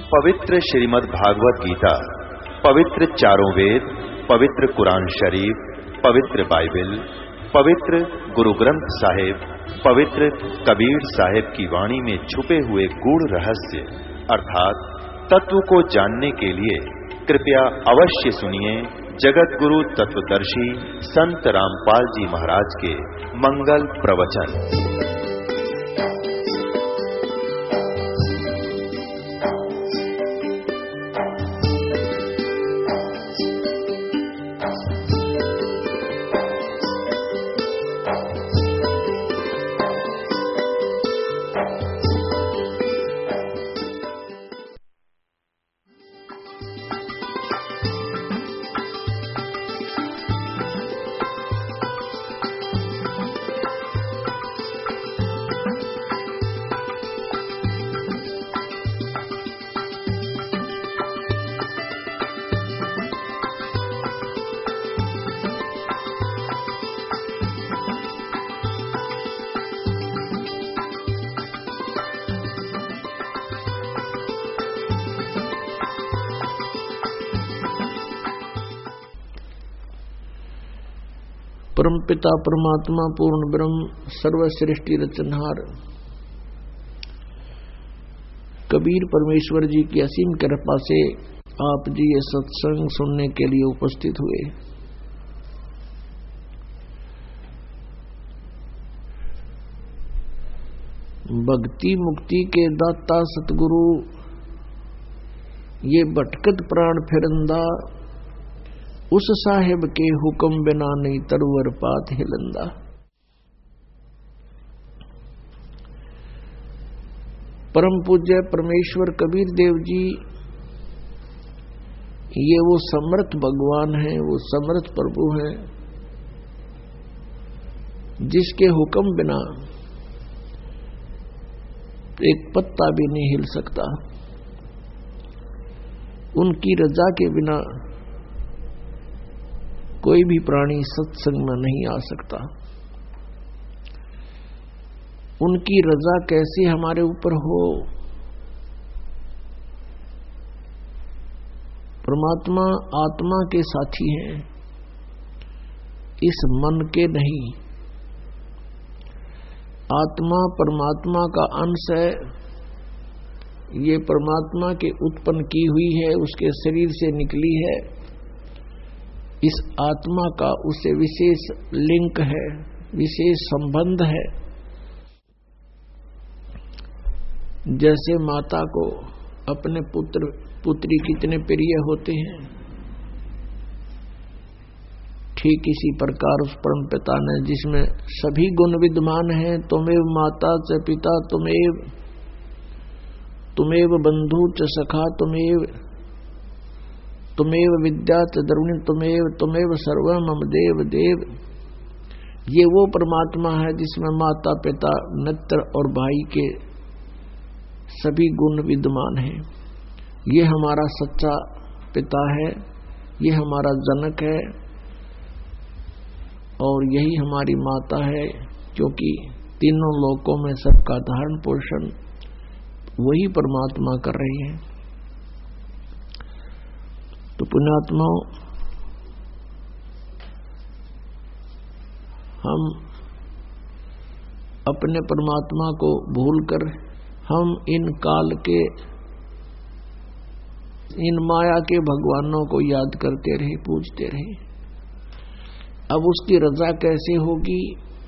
पवित्र श्रीमद् भागवत गीता, पवित्र चारों वेद, पवित्र कुरान शरीफ, पवित्र बाइबल, पवित्र गुरु ग्रंथ साहिब, पवित्र कबीर साहिब की वाणी में छुपे हुए गूढ़ रहस्य अर्थात तत्व को जानने के लिए कृपया अवश्य सुनिए जगत गुरु तत्वदर्शी संत रामपाल जी महाराज के मंगल प्रवचन। परमपिता परमात्मा पूर्ण ब्रह्म सर्वश्रेष्ठी रचनहार कबीर परमेश्वर जी की असीम कृपा से आप जी ये सत्संग सुनने के लिए उपस्थित हुए। भक्ति मुक्ति के दाता सतगुरु ये भटकत प्राण फिरंदा, उस साहेब के हुक्म बिना नहीं तरवर पात हिलंदा। परम पूज्य परमेश्वर कबीर देव जी ये वो समर्थ भगवान हैं, वो समर्थ प्रभु हैं जिसके हुक्म बिना एक पत्ता भी नहीं हिल सकता। उनकी रजा के बिना कोई भी प्राणी सत्संग में नहीं आ सकता। उनकी रजा कैसे हमारे ऊपर हो? परमात्मा आत्मा के साथी हैं, इस मन के नहीं। आत्मा परमात्मा का अंश है, ये परमात्मा के उत्पन्न की हुई है, उसके शरीर से निकली है। इस आत्मा का उससे विशेष लिंक है, विशेष संबंध है। जैसे माता को अपने पुत्र पुत्री कितने प्रिय होते हैं, ठीक इसी प्रकार उस परम पिता ने जिसमें सभी गुण विद्यमान हैं, तुमेव माता च पिता तुमेव बंधु च सखा तुमेव विद्या च द्रविणी तुमेव सर्व मम देव देव। ये वो परमात्मा है जिसमें माता पिता मित्र और भाई के सभी गुण विद्यमान हैं। ये हमारा सच्चा पिता है, ये हमारा जनक है और यही हमारी माता है, क्योंकि तीनों लोकों में सबका धारण पोषण वही परमात्मा कर रही है। तो पुण्यात्माओं, हम अपने परमात्मा को भूलकर हम इन काल के इन माया के भगवानों को याद करते रहे, पूजते रहे। अब उसकी रजा कैसे होगी?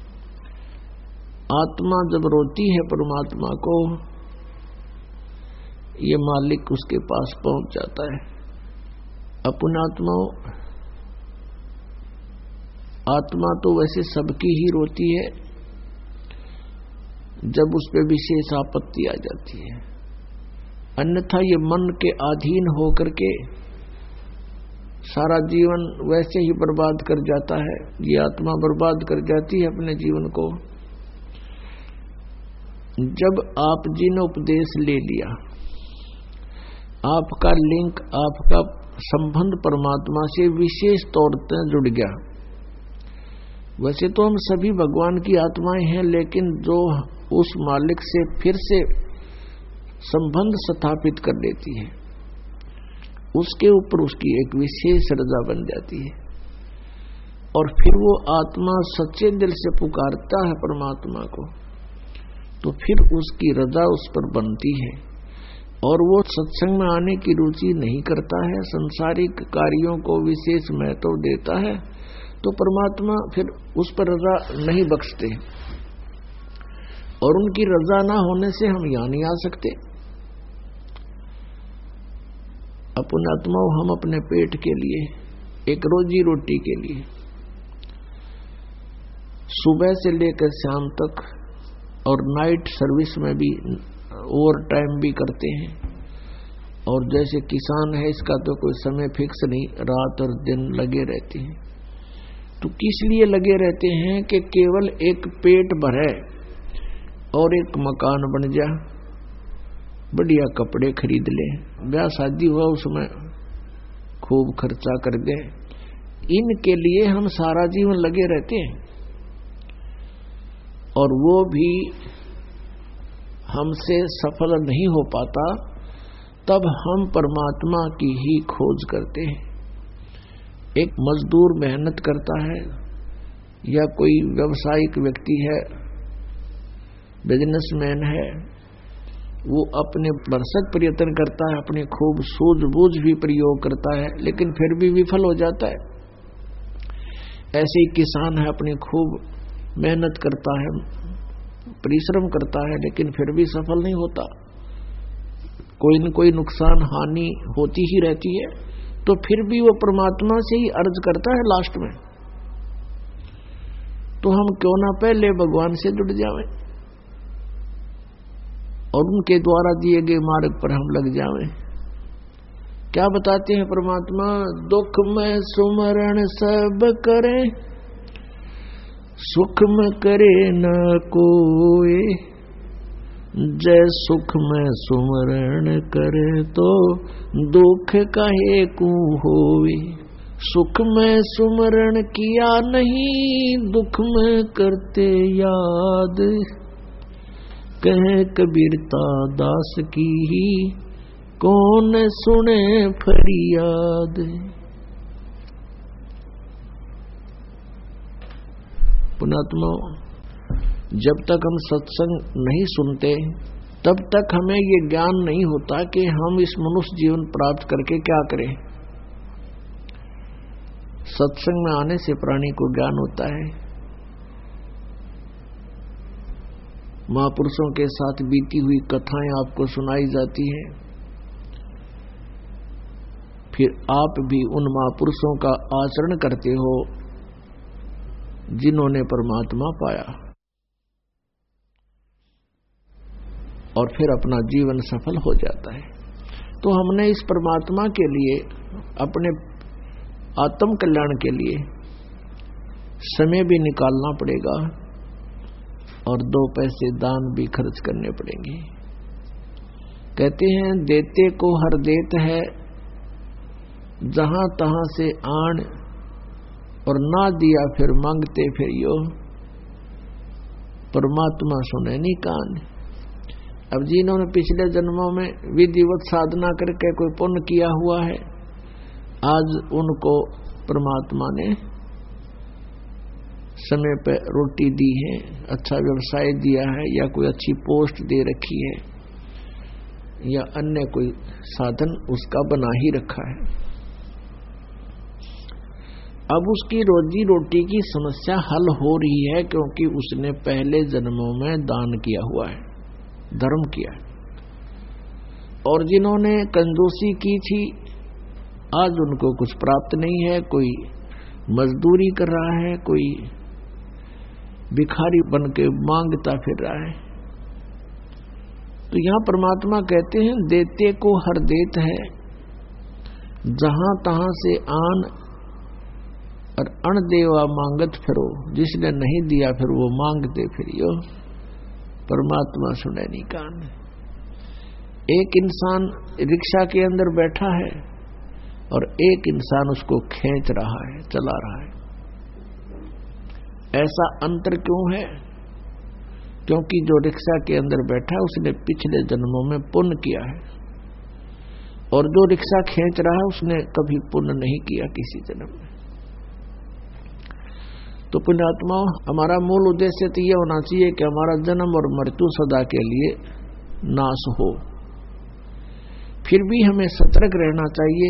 आत्मा जब रोती है परमात्मा को, ये मालिक उसके पास पहुंच जाता है। अपनात्माओं, आत्मा तो वैसे सबकी ही रोती है जब उस पे विशेष आपत्ति आ जाती है, अन्यथा ये मन के अधीन होकर के सारा जीवन वैसे ही बर्बाद कर जाता है। ये आत्मा बर्बाद कर जाती है अपने जीवन को। जब आप जी ने उपदेश ले लिया, आपका लिंक, आपका संबंध परमात्मा से विशेष तौर पर जुड़ गया। वैसे तो हम सभी भगवान की आत्माएं हैं, लेकिन जो उस मालिक से फिर से संबंध स्थापित कर देती है, उसके ऊपर उसकी एक विशेष रजा बन जाती है। और फिर वो आत्मा सच्चे दिल से पुकारता है परमात्मा को, तो फिर उसकी रजा उस पर बनती है। और वो सत्संग में आने की रुचि नहीं करता है, संसारिक कार्यों को विशेष महत्व देता है, तो परमात्मा फिर उस पर रजा नहीं बख्शते। और उनकी रजा ना होने से हम यहां नहीं आ सकते। अपने आत्माओं, हम अपने पेट के लिए, एक रोजी रोटी के लिए सुबह से लेकर शाम तक और नाइट सर्विस में भी ओवर टाइम भी करते हैं। और जैसे किसान है, इसका तो कोई समय फिक्स नहीं, रात और दिन लगे रहते हैं। तो किस लिए लगे रहते हैं कि केवल एक पेट भरे और एक मकान बन जा, बढ़िया कपड़े खरीद ले, ब्याह शादी हुआ उसमें खूब खर्चा कर दे। इनके लिए हम सारा जीवन लगे रहते हैं। और वो भी हमसे सफल नहीं हो पाता, तब हम परमात्मा की ही खोज करते हैं। एक मजदूर मेहनत करता है, या कोई व्यावसायिक व्यक्ति है, बिजनेसमैन है, वो अपने भरसक प्रयत्न करता है, अपने खूब सूझबूझ भी प्रयोग करता है, लेकिन फिर भी विफल हो जाता है। ऐसे ही किसान है, अपनी खूब मेहनत करता है, परिश्रम करता है, लेकिन फिर भी सफल नहीं होता। कोई न कोई नुकसान हानि होती ही रहती है। तो फिर भी वो परमात्मा से ही अर्ज करता है लास्ट में। तो हम क्यों ना पहले भगवान से जुड़ जाएं और उनके द्वारा दिए गए मार्ग पर हम लग जाएं। क्या बताते हैं परमात्मा? दुख में सुमरण सब करें, सुख में करे न कोई। जय सुख में सुमरण करे तो दुख काहे को होवे। सुख में सुमरण किया नहीं, दुख में करते याद। कहे कबीरता दास की ही, कौन सुने फरियाद। पुणात्मा, जब तक हम सत्संग नहीं सुनते, तब तक हमें ये ज्ञान नहीं होता कि हम इस मनुष्य जीवन प्राप्त करके क्या करें। सत्संग में आने से प्राणी को ज्ञान होता है। महापुरुषों के साथ बीती हुई कथाएं आपको सुनाई जाती हैं, फिर आप भी उन महापुरुषों का आचरण करते हो जिन्होंने परमात्मा पाया, और फिर अपना जीवन सफल हो जाता है। तो हमने इस परमात्मा के लिए, अपने आत्म कल्याण के लिए समय भी निकालना पड़ेगा और 2 पैसे दान भी खर्च करने पड़ेंगे। कहते हैं देते को हर देत है, जहां तहां से आन, और ना दिया फिर मांगते फिर यो। परमात्मा सुने नहीं कान। अब जिन्होंने पिछले जन्मों में विधिवत साधना करके कोई पुण्य किया हुआ है, आज उनको परमात्मा ने समय पर रोटी दी है, अच्छा व्यवसाय दिया है, या कोई अच्छी पोस्ट दे रखी है, या अन्य कोई साधन उसका बना ही रखा है। अब उसकी रोजी रोटी की समस्या हल हो रही है, क्योंकि उसने पहले जन्मों में दान किया हुआ है, धर्म किया। और जिन्होंने कंजूसी की थी, आज उनको कुछ प्राप्त नहीं है। कोई मजदूरी कर रहा है, कोई भिखारी बन के मांगता फिर रहा है। तो यहां परमात्मा कहते हैं देते को हर देत है, जहां तहां से आन, और अण देवा मांगत फिरो। जिसने नहीं दिया फिर वो मांगते फिरियो। परमात्मा सुने नहीं कान। एक इंसान रिक्शा के अंदर बैठा है और एक इंसान उसको खींच रहा है, चला रहा है। ऐसा अंतर क्यों है? क्योंकि जो रिक्शा के अंदर बैठा है उसने पिछले जन्मों में पुण्य किया है, और जो रिक्शा खींच रहा है उसने कभी पुण्य नहीं किया किसी जन्म में। तो पुण्यात्माओं, हमारा मूल उद्देश्य तो यह होना चाहिए कि हमारा जन्म और मृत्यु सदा के लिए नाश हो। फिर भी हमें सतर्क रहना चाहिए।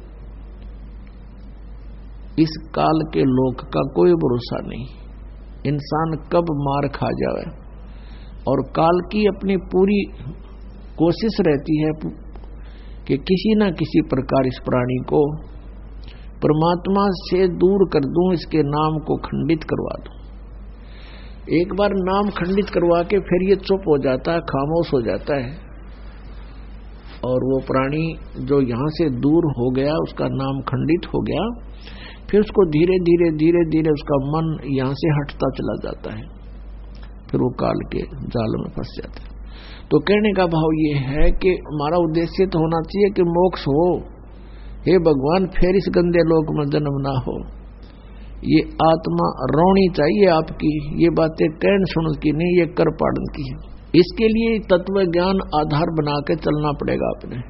इस काल के लोक का कोई भरोसा नहीं, इंसान कब मार खा जाए, और काल की अपनी पूरी कोशिश रहती है कि किसी न किसी प्रकार इस प्राणी को परमात्मा से दूर कर दूं, इसके नाम को खंडित करवा दूं। एक बार नाम खंडित करवा के फिर ये चुप हो जाता है, खामोश हो जाता है, और वो प्राणी जो यहां से दूर हो गया, उसका नाम खंडित हो गया, फिर उसको धीरे धीरे धीरे धीरे उसका मन यहां से हटता चला जाता है, फिर वो काल के जाल में फंस जाता है। तो कहने का भाव ये है कि हमारा उद्देश्य तो होना चाहिए कि मोक्ष हो। हे भगवान, फिर इस गंदे लोक में जन्म ना हो। ये आत्मा रोनी चाहिए आपकी, ये बातें कहन सुन की नहीं, ये कर पाड़न की है। इसके लिए तत्व ज्ञान आधार बना के चलना पड़ेगा अपने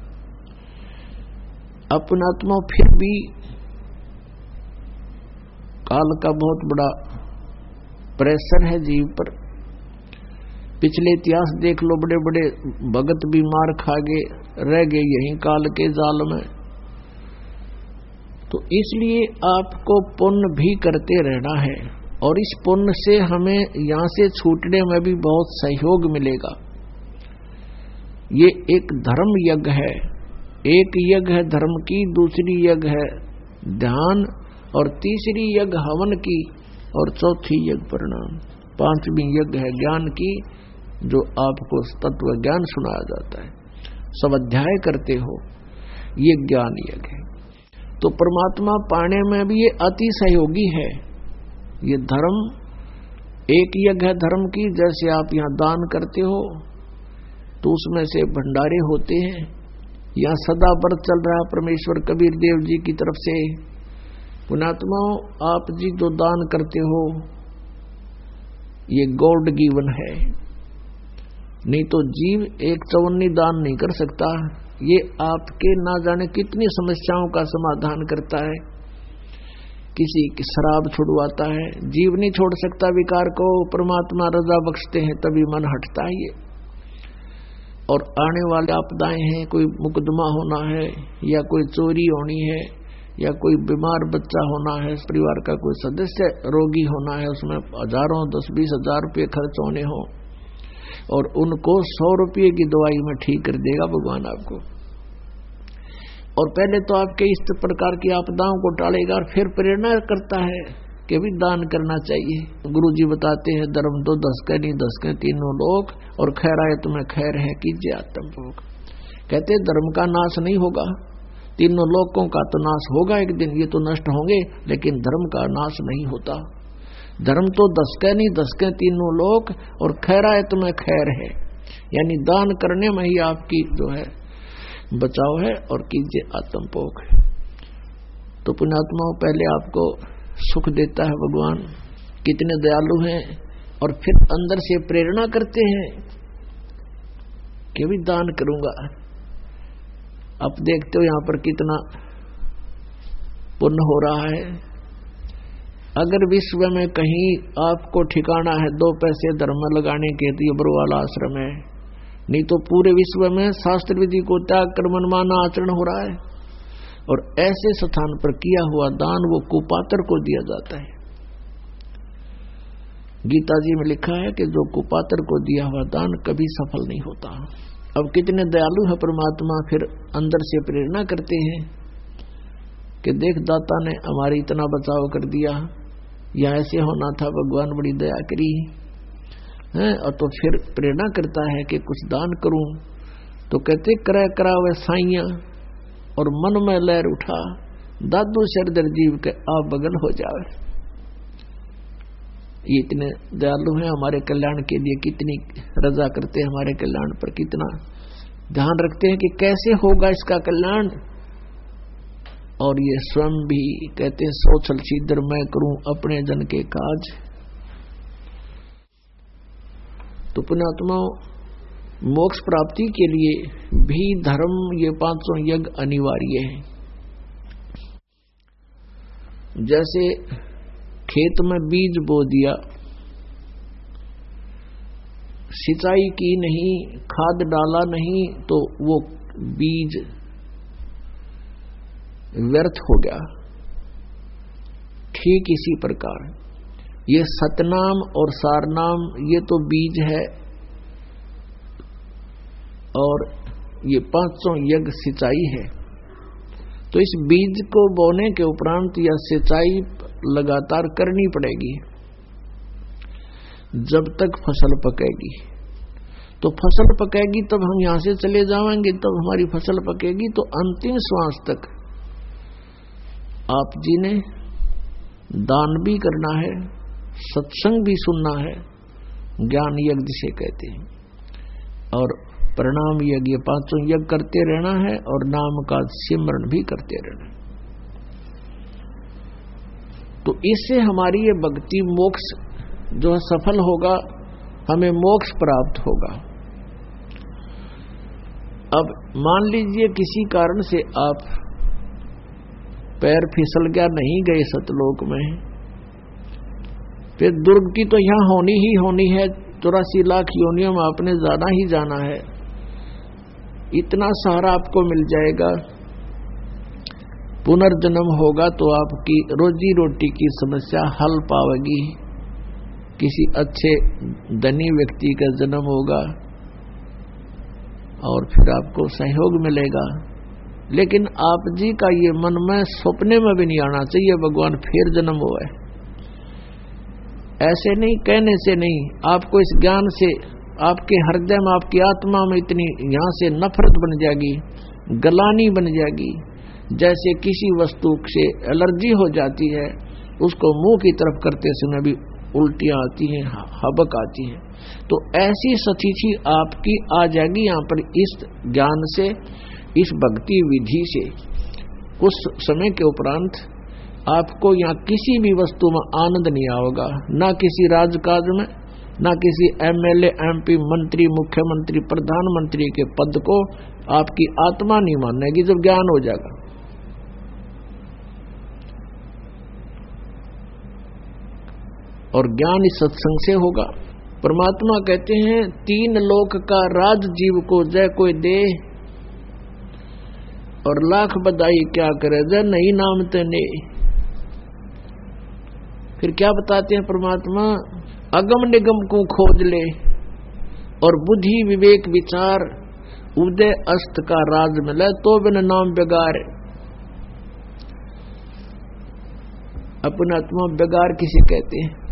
आत्मा। फिर भी काल का बहुत बड़ा प्रेशर है जीव पर। पिछले इतिहास देख लो, बड़े बड़े भगत भी मार खा गए, रह गए यहीं काल के जाल में। तो इसलिए आपको पुण्य भी करते रहना है, और इस पुण्य से हमें यहां से छूटने में भी बहुत सहयोग मिलेगा। ये एक धर्म यज्ञ है, एक यज्ञ है धर्म की, दूसरी यज्ञ है ध्यान, और तीसरी यज्ञ हवन की, और चौथी यज्ञ परिणाम, पांचवी यज्ञ है ज्ञान की, जो आपको तत्व ज्ञान सुनाया जाता है, सब अध्याय करते हो, ये ज्ञान यज्ञ है। तो परमात्मा पाने में भी ये अति सहयोगी है। ये धर्म एक यज्ञ है धर्म की, जैसे आप यहाँ दान करते हो तो उसमें से भंडारे होते हैं। यहाँ सदा व्रत चल रहा परमेश्वर कबीर देव जी की तरफ से। पुण्यात्माओं, आप जी जो दान करते हो ये गॉड गिवन है, नहीं तो जीव एक चवन्नी दान नहीं कर सकता। ये आपके ना जाने कितनी समस्याओं का समाधान करता है। किसी की शराब छुड़वाता है, जीव नहीं छोड़ सकता विकार को, परमात्मा रजा बख्शते हैं तभी मन हटता है ये। और आने वाले आपदाएं हैं, कोई मुकदमा होना है, या कोई चोरी होनी है, या कोई बीमार बच्चा होना है, परिवार का कोई सदस्य रोगी होना है, उसमें हजारों 10-20 हजार रुपये खर्च होने हो, और उनको 100 रुपये की दवाई में ठीक कर देगा भगवान आपको। और पहले तो आपके इस प्रकार की आपदाओं को टालेगा, और फिर प्रेरणा करता है कि भी दान करना चाहिए। गुरु जी बताते हैं, धर्म तो 10 के नहीं 10 के तीनों लोग, और खैर आए तुम्हें खैर है कीजिए आत्मभोग। कहते धर्म का नाश नहीं होगा, तीनों लोगों का तो नाश होगा एक दिन, ये तो नष्ट होंगे, लेकिन धर्म का नाश नहीं होता। धर्म तो 10 के नहीं 10 के तीनों लोग, और खैर आए तुम्हें खैर है, यानी दान करने में ही आपकी जो है बचाव है, और कीजिए आत्मभोग। तो पुण्यात्माओं, पहले आपको सुख देता है भगवान, कितने दयालु हैं, और फिर अंदर से प्रेरणा करते हैं कि भी दान करूंगा। आप देखते हो यहाँ पर कितना पुण्य हो रहा है। अगर विश्व में कहीं आपको ठिकाना है 2 पैसे धर्म लगाने के, तो ये बरवाला आश्रम है। नहीं तो पूरे विश्व में शास्त्र विधि को त्याग कर मनमाना आचरण हो रहा है, और ऐसे स्थान पर किया हुआ दान वो कुपात्र को दिया जाता है। गीता जी में लिखा है कि जो कुपात्र को दिया हुआ दान कभी सफल नहीं होता। अब कितने दयालु है परमात्मा, फिर अंदर से प्रेरणा करते हैं कि देख दाता ने हमारी इतना बचाव कर दिया, या ऐसे होना था, भगवान बड़ी दया करी है। और तो फिर प्रेरणा करता है कि कुछ दान करूं। तो कहते करा करावे साइया, और मन में लहर उठा, दादू शरदर जीव के आप बगल हो जावे। ये इतने दयालु हैं, हमारे कल्याण के लिए कितनी रजा करते हैं, हमारे कल्याण पर कितना ध्यान रखते हैं कि कैसे होगा इसका कल्याण। और ये स्वयं भी कहते हैं, सोचल सीधर मैं करूं अपने जन के काज। तो पुण्यात्माओं, मोक्ष प्राप्ति के लिए भी धर्म, ये 500 यज्ञ अनिवार्य है। जैसे खेत में बीज बो दिया, सिंचाई की नहीं, खाद डाला नहीं, तो वो बीज व्यर्थ हो गया। ठीक इसी प्रकार ये सतनाम और सारनाम, ये तो बीज है, और ये 500 यज्ञ सिंचाई है। तो इस बीज को बोने के उपरांत यह सिंचाई लगातार करनी पड़ेगी जब तक फसल पकेगी। तो फसल पकेगी तब हम यहां से चले जाएंगे, तब हमारी फसल पकेगी। तो अंतिम श्वास तक आप जी ने दान भी करना है, सत्संग भी सुनना है, ज्ञान यज्ञ जिसे कहते हैं, और प्रणाम यज्ञ, 500 यज्ञ करते रहना है, और नाम का सिमरण भी करते रहना है। तो इससे हमारी ये भक्ति मोक्ष जो है सफल होगा, हमें मोक्ष प्राप्त होगा। अब मान लीजिए किसी कारण से आप पैर फिसल गया, नहीं गए सतलोक में, फिर दुर्गति तो यहां होनी ही होनी है। 84 लाख योनियों में आपने जाना ही जाना है। इतना सहारा आपको मिल जाएगा, पुनर्जन्म होगा तो आपकी रोजी रोटी की समस्या हल पावेगी। किसी अच्छे धनी व्यक्ति का जन्म होगा और फिर आपको सहयोग मिलेगा। लेकिन आप जी का ये मन में सपने में भी नहीं आना चाहिए भगवान फिर जन्म हुआ है। ऐसे नहीं, कहने से नहीं, आपको इस ज्ञान से आपके हृदय में, आपकी आत्मा में इतनी यहां से नफरत बन जाएगी, गलानी बन जाएगी। जैसे किसी वस्तु से एलर्जी हो जाती है, उसको मुंह की तरफ करते समय भी उल्टियां आती हैं, हबक आती है। तो ऐसी सचीची आपकी आ जाएगी यहाँ पर इस ज्ञान से, इस भक्ति विधि से। कुछ समय के उपरांत आपको यहाँ किसी भी वस्तु में आनंद नहीं आएगा, ना किसी राजकाज में, ना किसी एमएलए, एमपी, मंत्री, मुख्यमंत्री, प्रधानमंत्री के पद को आपकी आत्मा नहीं मानेगी जब ज्ञान हो जाएगा। और ज्ञान इस सत्संग से होगा। परमात्मा कहते हैं 3 लोक का राज जीव को जय कोई दे, और लाख बधाई क्या करे जय नहीं नाम तने। फिर क्या बताते हैं परमात्मा, अगम निगम को खोज ले, और बुद्धि विवेक विचार उदय अस्त का राज मिले, तो बिन नाम बेगार। अपना आत्मा बेगार किसे कहते हैं?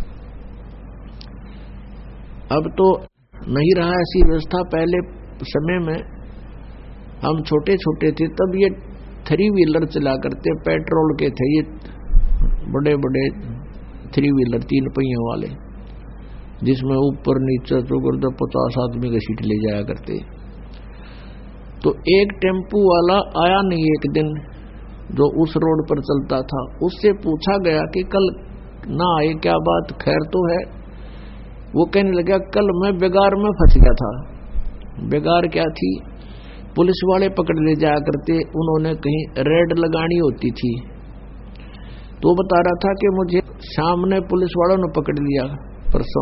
अब तो नहीं रहा ऐसी व्यवस्था। पहले समय में हम छोटे छोटे थे तब ये 3 व्हीलर चला करते, पेट्रोल के थे ये बड़े बड़े 3 व्हीलर 3 पहियों वाले, जिसमें ऊपर नीचे चौगुर्दा 50 आदमी का सीट ले जाया करते। तो एक टेम्पू वाला आया नहीं एक दिन, जो उस रोड पर चलता था। उससे पूछा गया कि कल ना आए, क्या बात, खैर तो है? वो कहने लगा, कल मैं बेगार में फंस गया था। बेगार क्या थी? पुलिस वाले पकड़ ले जाया करते, उन्होंने कहीं रेड लगानी होती थी। तो बता रहा था कि मुझे शाम ने पुलिस वालों ने पकड़ लिया परसों,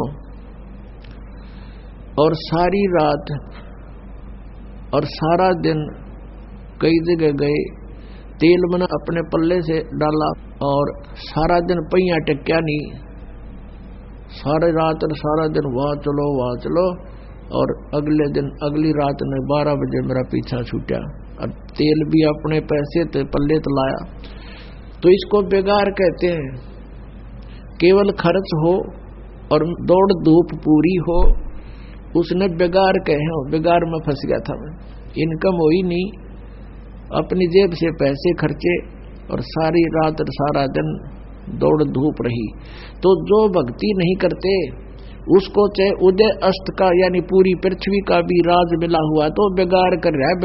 और सारी रात और सारा दिन कई जगह गए, तेल मैंने अपने पल्ले से डाला, और सारा दिन पहिया टेक्या नहीं, सारी रात और सारा दिन वहां चलो, और अगले दिन अगली रात ने 12 बजे मेरा पीछा छूटा, और तेल भी अपने पैसे ते पल्ले तो लाया। तो इसको बेगार कहते हैं। केवल खर्च हो और दौड़ धूप पूरी हो, उसने बेगार कहे हो। बेगार में फंस गया था मैं, इनकम हुई नहीं, अपनी जेब से पैसे खर्चे, और सारी रात और सारा दिन दौड़ धूप रही। तो जो भक्ति नहीं करते उसको चाहे उदय अस्त का यानी पूरी पृथ्वी का भी राज मिला हुआ तो बेगार कर रहा है।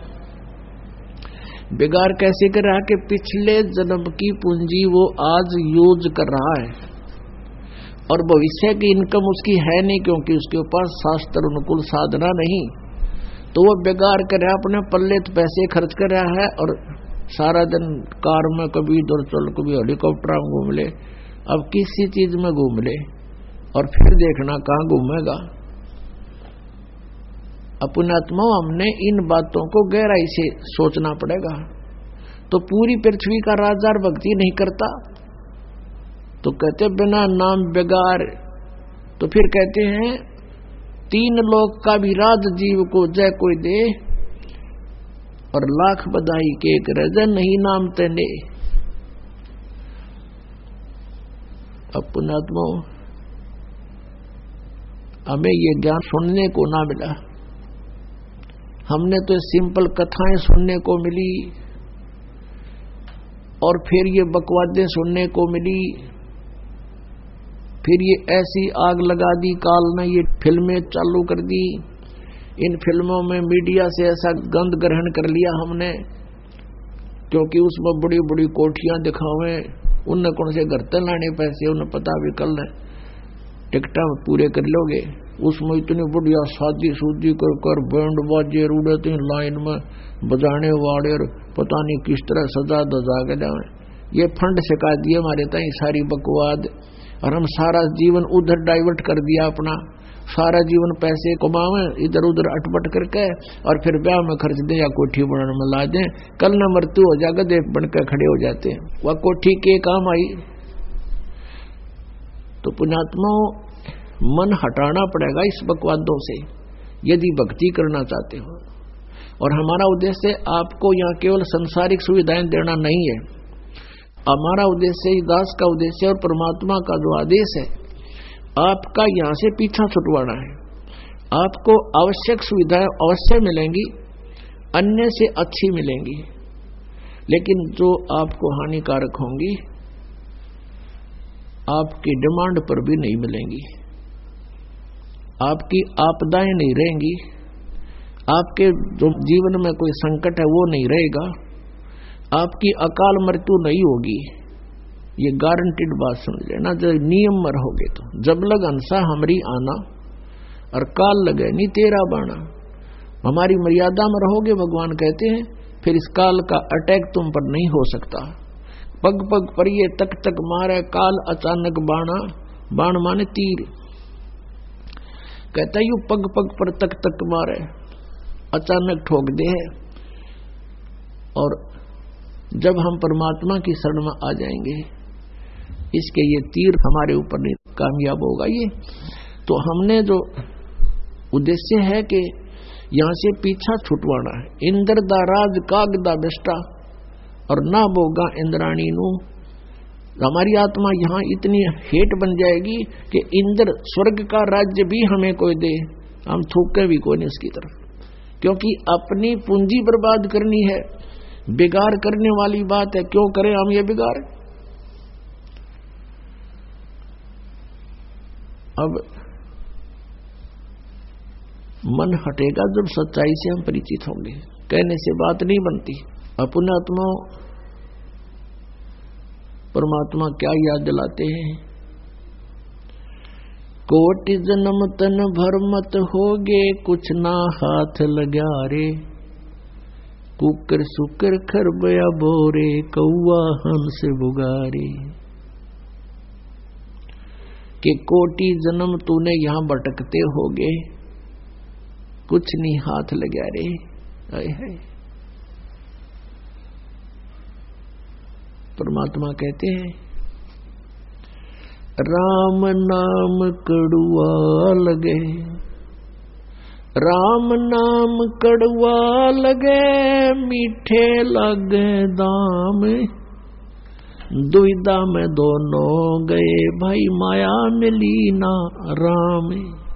बेगार कैसे कर रहा है कि पिछले जन्म की पूंजी वो आज यूज कर रहा है। और भविष्य की इनकम उसकी है नहीं, क्योंकि उसके पास शास्त्र अनुकूल साधना नहीं, तो वो बेकार कर रहा है, अपने पल्ले तो पैसे खर्च कर रहा है और सारा दिन कार में कभी इधर चल कभी हेलीकॉप्टर में घूम ले। अब किसी चीज में घूम ले और फिर देखना कहाँ घूमेगा। अपनात्मा हमने इन बातों को गहराई से सोचना पड़ेगा। तो पूरी पृथ्वी का राजा भक्ति नहीं करता तो कहते बिना नाम बेगार। तो फिर कहते हैं 3 लोक का भी राज जीव को जय कोई दे, और लाख बधाई के एक रजन नहीं नाम तेने। अपनात्मा हमें ये ज्ञान सुनने को ना मिला, हमने तो सिंपल कथाएं सुनने को मिली और फिर ये बकवादें सुनने को मिली, फिर ये ऐसी आग लगा दी काल ने, ये फिल्में चालू कर दी। इन फिल्मों में मीडिया से ऐसा गंध ग्रहण कर लिया हमने, क्योंकि उसमें बड़ी बड़ी कोठियां दिखावे, उनने कौन से घर तक लाने पैसे, उन्हें पता भी कल टिकटा पूरे कर लोगे। उसमें इतनी बढ़िया शादी सूदी कर बैंड बाजे रूड़ते हैं लाइन में, बजाने वाले पता नहीं किस तरह सजा दजा के जाए। ये फंड सिखा दिए हमारे ताई सारी बकवाद, और हम सारा जीवन उधर डाइवर्ट कर दिया अपना, सारा जीवन पैसे कमावे इधर उधर अटपट करके, और फिर ब्याह में खर्च दें या कोठी बनाने में ला दें। कल न मृत्यु हो जाएगा देख बनकर खड़े हो जाते हैं, वह कोठी के काम आई। तो पुण्यात्माओं मन हटाना पड़ेगा इस बकवादों से यदि भक्ति करना चाहते हो। और हमारा उद्देश्य आपको यहाँ केवल संसारिक सुविधाएं देना नहीं है, हमारा उद्देश्य दास का उद्देश्य और परमात्मा का जो आदेश है आपका यहाँ से पीछा छुटवाना है। आपको आवश्यक सुविधाएं अवश्य मिलेंगी, अन्य से अच्छी मिलेंगी, लेकिन जो आपको हानिकारक होंगी आपकी डिमांड पर भी नहीं मिलेंगी, आपकी आपदाएं नहीं रहेंगी, आपके जो जीवन में कोई संकट है वो नहीं रहेगा, आपकी अकाल मृत्यु नहीं होगी। ये गारंटीड बात समझ लेना। जब नियम में रहोगे तो जब लग हंसा हमरी आना और काल लगे नहीं तेरा बाना, हमारी मर्यादा में रहोगे भगवान कहते हैं, फिर इस काल का अटैक तुम पर नहीं हो सकता। पग पग पर ये तक तक मारे काल अचानक बाणा, बाण माने तीर, कहता यू पग पग पर तक तक मारे अचानक ठोक दे। और जब हम परमात्मा की शरण में आ जाएंगे इसके ये तीर हमारे ऊपर नहीं कामयाब होगा। ये तो हमने जो उद्देश्य है कि यहां से पीछा छुटवाना है। इंद्र दा राज कागदा बेस्टा और ना बोगा इंद्राणी नू। हमारी आत्मा यहाँ इतनी हेट बन जाएगी कि इंद्र स्वर्ग का राज्य भी हमें कोई दे, हम थूके भी कोई नहीं उसकी तरफ, क्योंकि अपनी पूंजी बर्बाद करनी है, बिगाड़ करने वाली बात है। क्यों करें हम ये बिगाड़? अब मन हटेगा जब सच्चाई से हम परिचित होंगे, कहने से बात नहीं बनती। अपने आत्मा परमात्मा क्या याद दिलाते हैं, कोटि जन्म तन भर मत होगे कुछ ना हाथ लगा रे, कुकर सुकर खरबया बोरे कौआ हंस बुगारे। कि कोटि जन्म तूने यहां भटकते होगे कुछ नहीं हाथ लगा रे। है परमात्मा कहते हैं राम नाम कड़ुआ लगे, राम नाम कड़ुआ लगे मीठे लगे दाम, दुविधा में दोनों गए भाई माया मिली ना राम।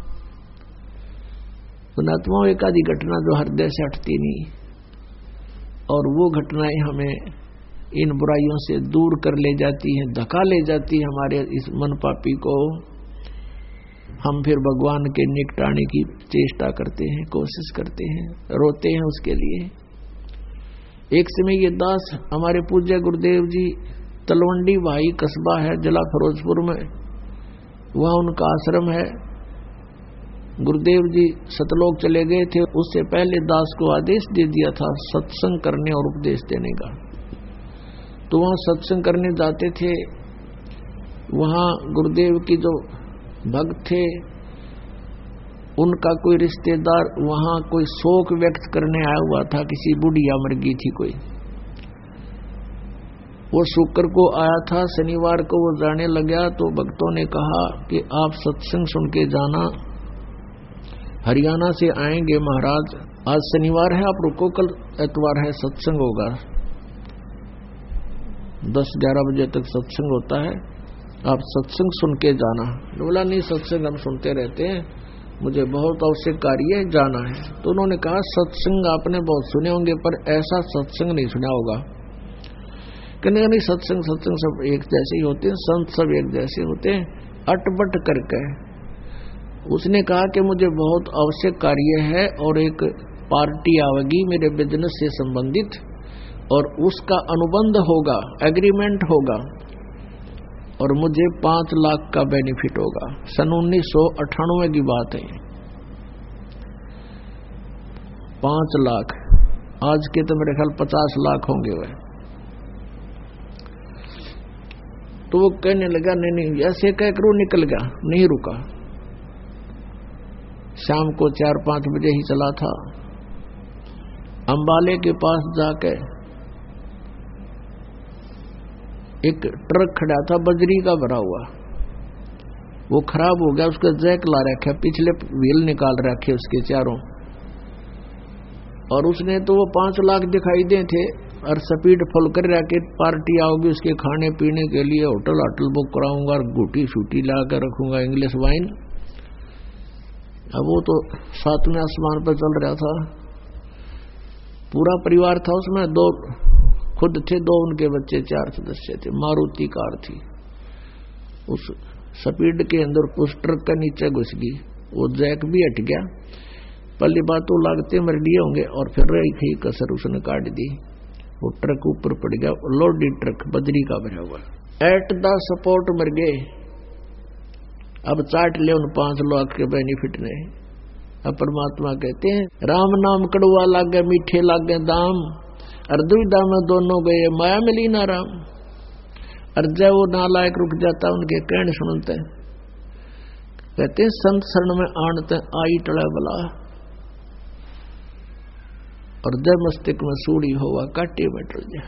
पुणात्मा एक आदि घटना जो हृदय से हटती नहीं, और वो घटनाएं हमें इन बुराइयों से दूर कर ले जाती हैं, धक्का ले जाती है हमारे इस मन पापी को। हम फिर भगवान के निकटाने की चेष्टा करते हैं, कोशिश करते हैं, रोते हैं उसके लिए। एक समय ये दास हमारे पूज्य गुरुदेव जी तलवंडी भाई कस्बा है जिला फिरोजपुर में, वहां उनका आश्रम है। गुरुदेव जी सतलोक चले गए थे, उससे पहले दास को आदेश दे दिया था सत्संग करने और उपदेश देने का। तो वहां सत्संग करने जाते थे। वहां गुरुदेव की जो भक्त थे, उनका कोई रिश्तेदार वहां कोई शोक व्यक्त करने आया हुआ था, किसी बुढ़िया मर गई थी कोई। वो शुक्र को आया था, शनिवार को वो जाने लगा तो भक्तों ने कहा कि आप सत्संग सुन के जाना, हरियाणा से आएंगे महाराज, आज शनिवार है आप रुको, कल एतवार है सत्संग होगा, 10-11 बजे तक सत्संग होता है, आप सत्संग सुन के जाना। बोला नहीं सत्संग हम सुनते रहते हैं, मुझे बहुत आवश्यक कार्य है, जाना है। तो उन्होंने कहा सत्संग आपने बहुत सुने होंगे पर ऐसा सत्संग नहीं सुना होगा। कहने नहीं सत्संग सब एक जैसे ही होते हैं, संत सब एक जैसे होते हैं, अटबट करके। उसने कहा कि मुझे बहुत आवश्यक कार्य है और एक पार्टी आवेगी मेरे बिजनेस से संबंधित और उसका अनुबंध होगा, एग्रीमेंट होगा और मुझे 5 लाख का बेनिफिट होगा। सन 1998 की बात है। 5 लाख, आज के तो मेरे ख्याल 50 लाख होंगे वह। तो वो कहने लगा नहीं ऐसे कह कर निकल गया, नहीं रुका। शाम को 4-5 बजे ही चला था। अंबाले के पास जाके एक ट्रक खड़ा था बजरी का भरा हुआ, वो खराब हो गया, उसका जैक ला रखा, पिछले व्हील निकाल रखे उसके चारों, और उसने तो वो 5 लाख दिखाई दे थे और स्पीड फुल कर रखे, पार्टी आओगी उसके खाने पीने के लिए, होटल बुक कराऊंगा और गुटी शूटी ला कर रखूंगा, इंग्लिश वाइन। अब वो तो 7वें आसमान पर चल रहा था, पूरा परिवार था उसमें, 2 खुद थे, 2 उनके बच्चे, 4 सदस्य थे। मारुति कार थी, उस स्पीड के अंदर उस ट्रक का नीचे घुस गई, वो जैक भी हट गया, पहली बात तो लागते मर लिए होंगे और फिर रही थी कसर उसने काट दी, वो ट्रक ऊपर पड़ गया, लोडेड ट्रक बजरी का भरा हुआ, एट द सपोर्ट मर गए। अब चाट ले उन 5 लाख के बेनिफिट ने। अब परमात्मा कहते हैं राम नाम कड़वा लागे मीठे लागे दाम, और दुविधा में दोनों गए माया मिली ना राम। और जब वो नालायक रुक जाता उनके कहने सुनते, कहते संत शरण में आणते आई टड़ा बला, और जब मस्तिष्क में सूड़ी होगा काटे में टल जा।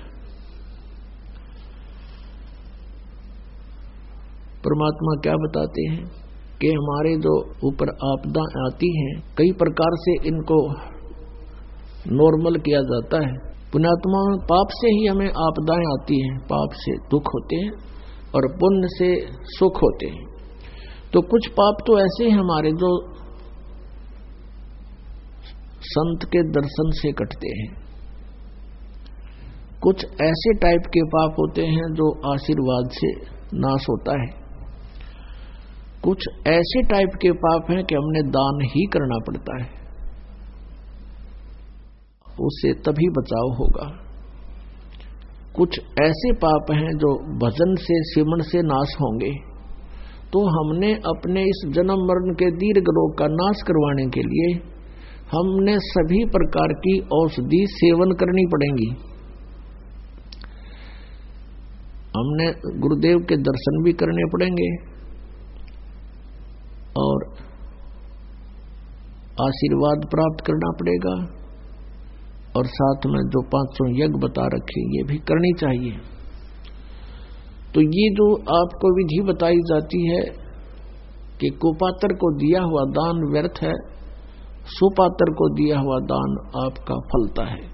परमात्मा क्या बताते हैं कि हमारे जो ऊपर आपदा आती हैं, कई प्रकार से इनको नॉर्मल किया जाता है। पुण्यात्मा पाप से ही हमें आपदाएं आती हैं, पाप से दुख होते हैं और पुण्य से सुख होते हैं। तो कुछ पाप तो ऐसे हैं हमारे जो संत के दर्शन से कटते हैं, कुछ ऐसे टाइप के पाप होते हैं जो आशीर्वाद से नाश होता है, कुछ ऐसे टाइप के पाप हैं कि हमने दान ही करना पड़ता है, उससे तभी बचाव होगा। कुछ ऐसे पाप हैं जो भजन से सिमरण से नाश होंगे, तो हमने अपने इस जन्म मरण के दीर्घ रोग का नाश करवाने के लिए हमने सभी प्रकार की औषधि सेवन करनी पड़ेंगी। हमने गुरुदेव के दर्शन भी करने पड़ेंगे और आशीर्वाद प्राप्त करना पड़ेगा, और साथ में जो 500 यज्ञ बता रखे ये भी करनी चाहिए। तो ये जो आपको विधि बताई जाती है कि कुपात्र को दिया हुआ दान व्यर्थ है, सुपात्र को दिया हुआ दान आपका फलता है।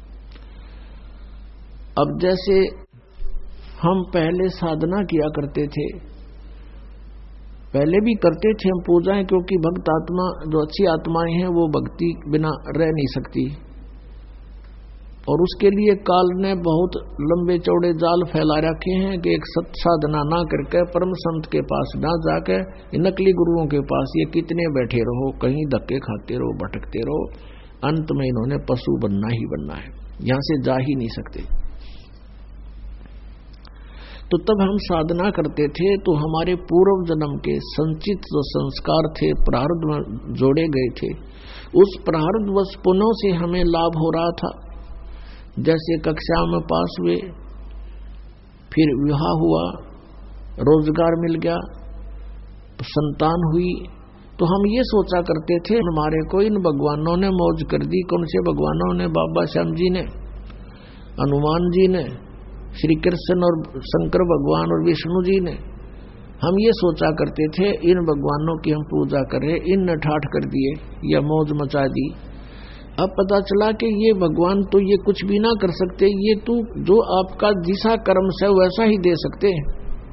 अब जैसे हम पहले साधना किया करते थे, पहले भी करते थे हम पूजाएं, क्योंकि भक्त आत्मा जो अच्छी आत्माएं हैं वो भक्ति बिना रह नहीं सकती, और उसके लिए काल ने बहुत लंबे चौड़े जाल फैला रखे हैं कि एक सत साधना ना करके परम संत के पास ना जाके नकली गुरुओं के पास ये कितने बैठे रहो, कहीं धक्के खाते रहो, भटकते रहो, अंत में इन्होंने पशु बनना ही बनना है, यहां से जा ही नहीं सकते। तो तब हम साधना करते थे तो हमारे पूर्व जन्म के संचित जो संस्कार थे, प्रारब्ध में जोड़े गए थे, उस प्रारब्धवश पुनः से हमें लाभ हो रहा था। जैसे कक्षा में पास हुए, फिर विवाह हुआ, रोजगार मिल गया, संतान हुई, तो हम ये सोचा करते थे हमारे को इन भगवानों ने मौज कर दी। कौन से भगवानों ने? बाबा श्याम जी ने, हनुमान जी ने, श्री कृष्ण और शंकर भगवान और विष्णु जी ने। हम ये सोचा करते थे इन भगवानों की हम पूजा करें, इन ने ठाठ कर दिए या मौज मचा दी। अब पता चला कि ये भगवान तो ये कुछ भी ना कर सकते, ये तो जो आपका जिसा कर्म से वैसा ही दे सकते हैं।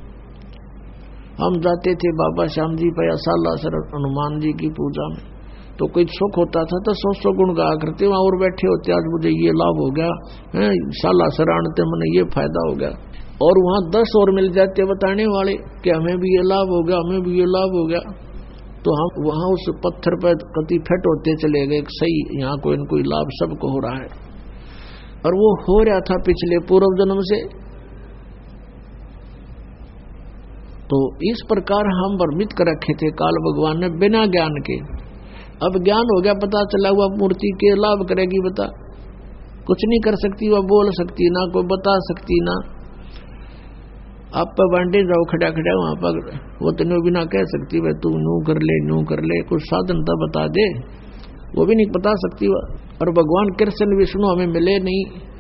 हम जाते थे बाबा श्याम जी पर, सालासर हनुमान जी की पूजा में, तो कोई सुख होता था तो 100 गुण गा करते, वहां और बैठे होते, आज मुझे ये लाभ हो गया है, सालासर आनते मैंने ये फायदा हो गया, और वहां 10 और मिल जाते बताने वाले कि हमें भी ये लाभ हो गया, हमें भी ये लाभ हो गया। तो हम वहां उस पत्थर पर कति फेट होते चले गए, सही यहाँ कोई न कोई लाभ सबको हो रहा है, और वो हो रहा था पिछले पूर्व जन्म से। तो इस प्रकार हम भ्रमित कर रखे थे काल भगवान ने बिना ज्ञान के। अब ज्ञान हो गया, पता चला हुआ मूर्ति के लाभ करेगी, बता कुछ नहीं कर सकती, वह बोल सकती ना, कोई बता सकती ना। आप पर बांटे जाओ खड़ा खड़ा वहां पर, वो तेनों भी ना कह सकती वह तू नू कर ले, नू कर ले, कुछ साधन तो बता दे, वो भी नहीं बता सकती वह। और भगवान कृष्ण विष्णु हमें मिले नहीं,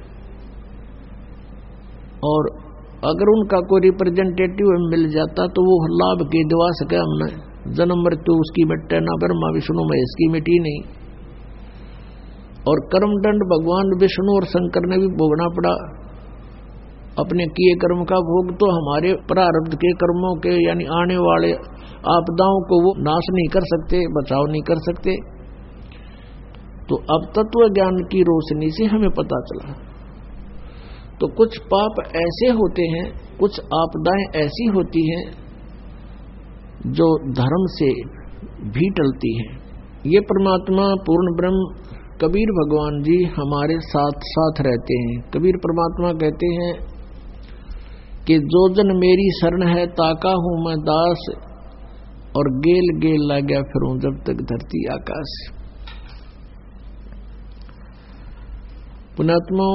और अगर उनका कोई रिप्रेजेंटेटिव मिल जाता तो वो लाभ के दिवा सके हमने। जन्म मृत्यु उसकी मिटे ना, ब्रह्मा विष्णु महेश की मिटी नहीं। और कर्मदंड भगवान विष्णु और शंकर ने भी भोगना पड़ा, अपने किए कर्म का भोग। तो हमारे प्रारब्ध के कर्मों के यानी आने वाले आपदाओं को वो नाश नहीं कर सकते, बचाव नहीं कर सकते। तो अब तत्व ज्ञान की रोशनी से हमें पता चला। तो कुछ पाप ऐसे होते हैं, कुछ आपदाएं ऐसी होती हैं जो धर्म से भी टलती हैं। ये परमात्मा पूर्ण ब्रह्म कबीर भगवान जी हमारे साथ साथ रहते हैं। कबीर परमात्मा कहते हैं कि जो जन मेरी शरण है ताका हूं मैं दास, और गेल गेल ला गया फिरूं जब तक धरती आकाश। पुण्यात्मा,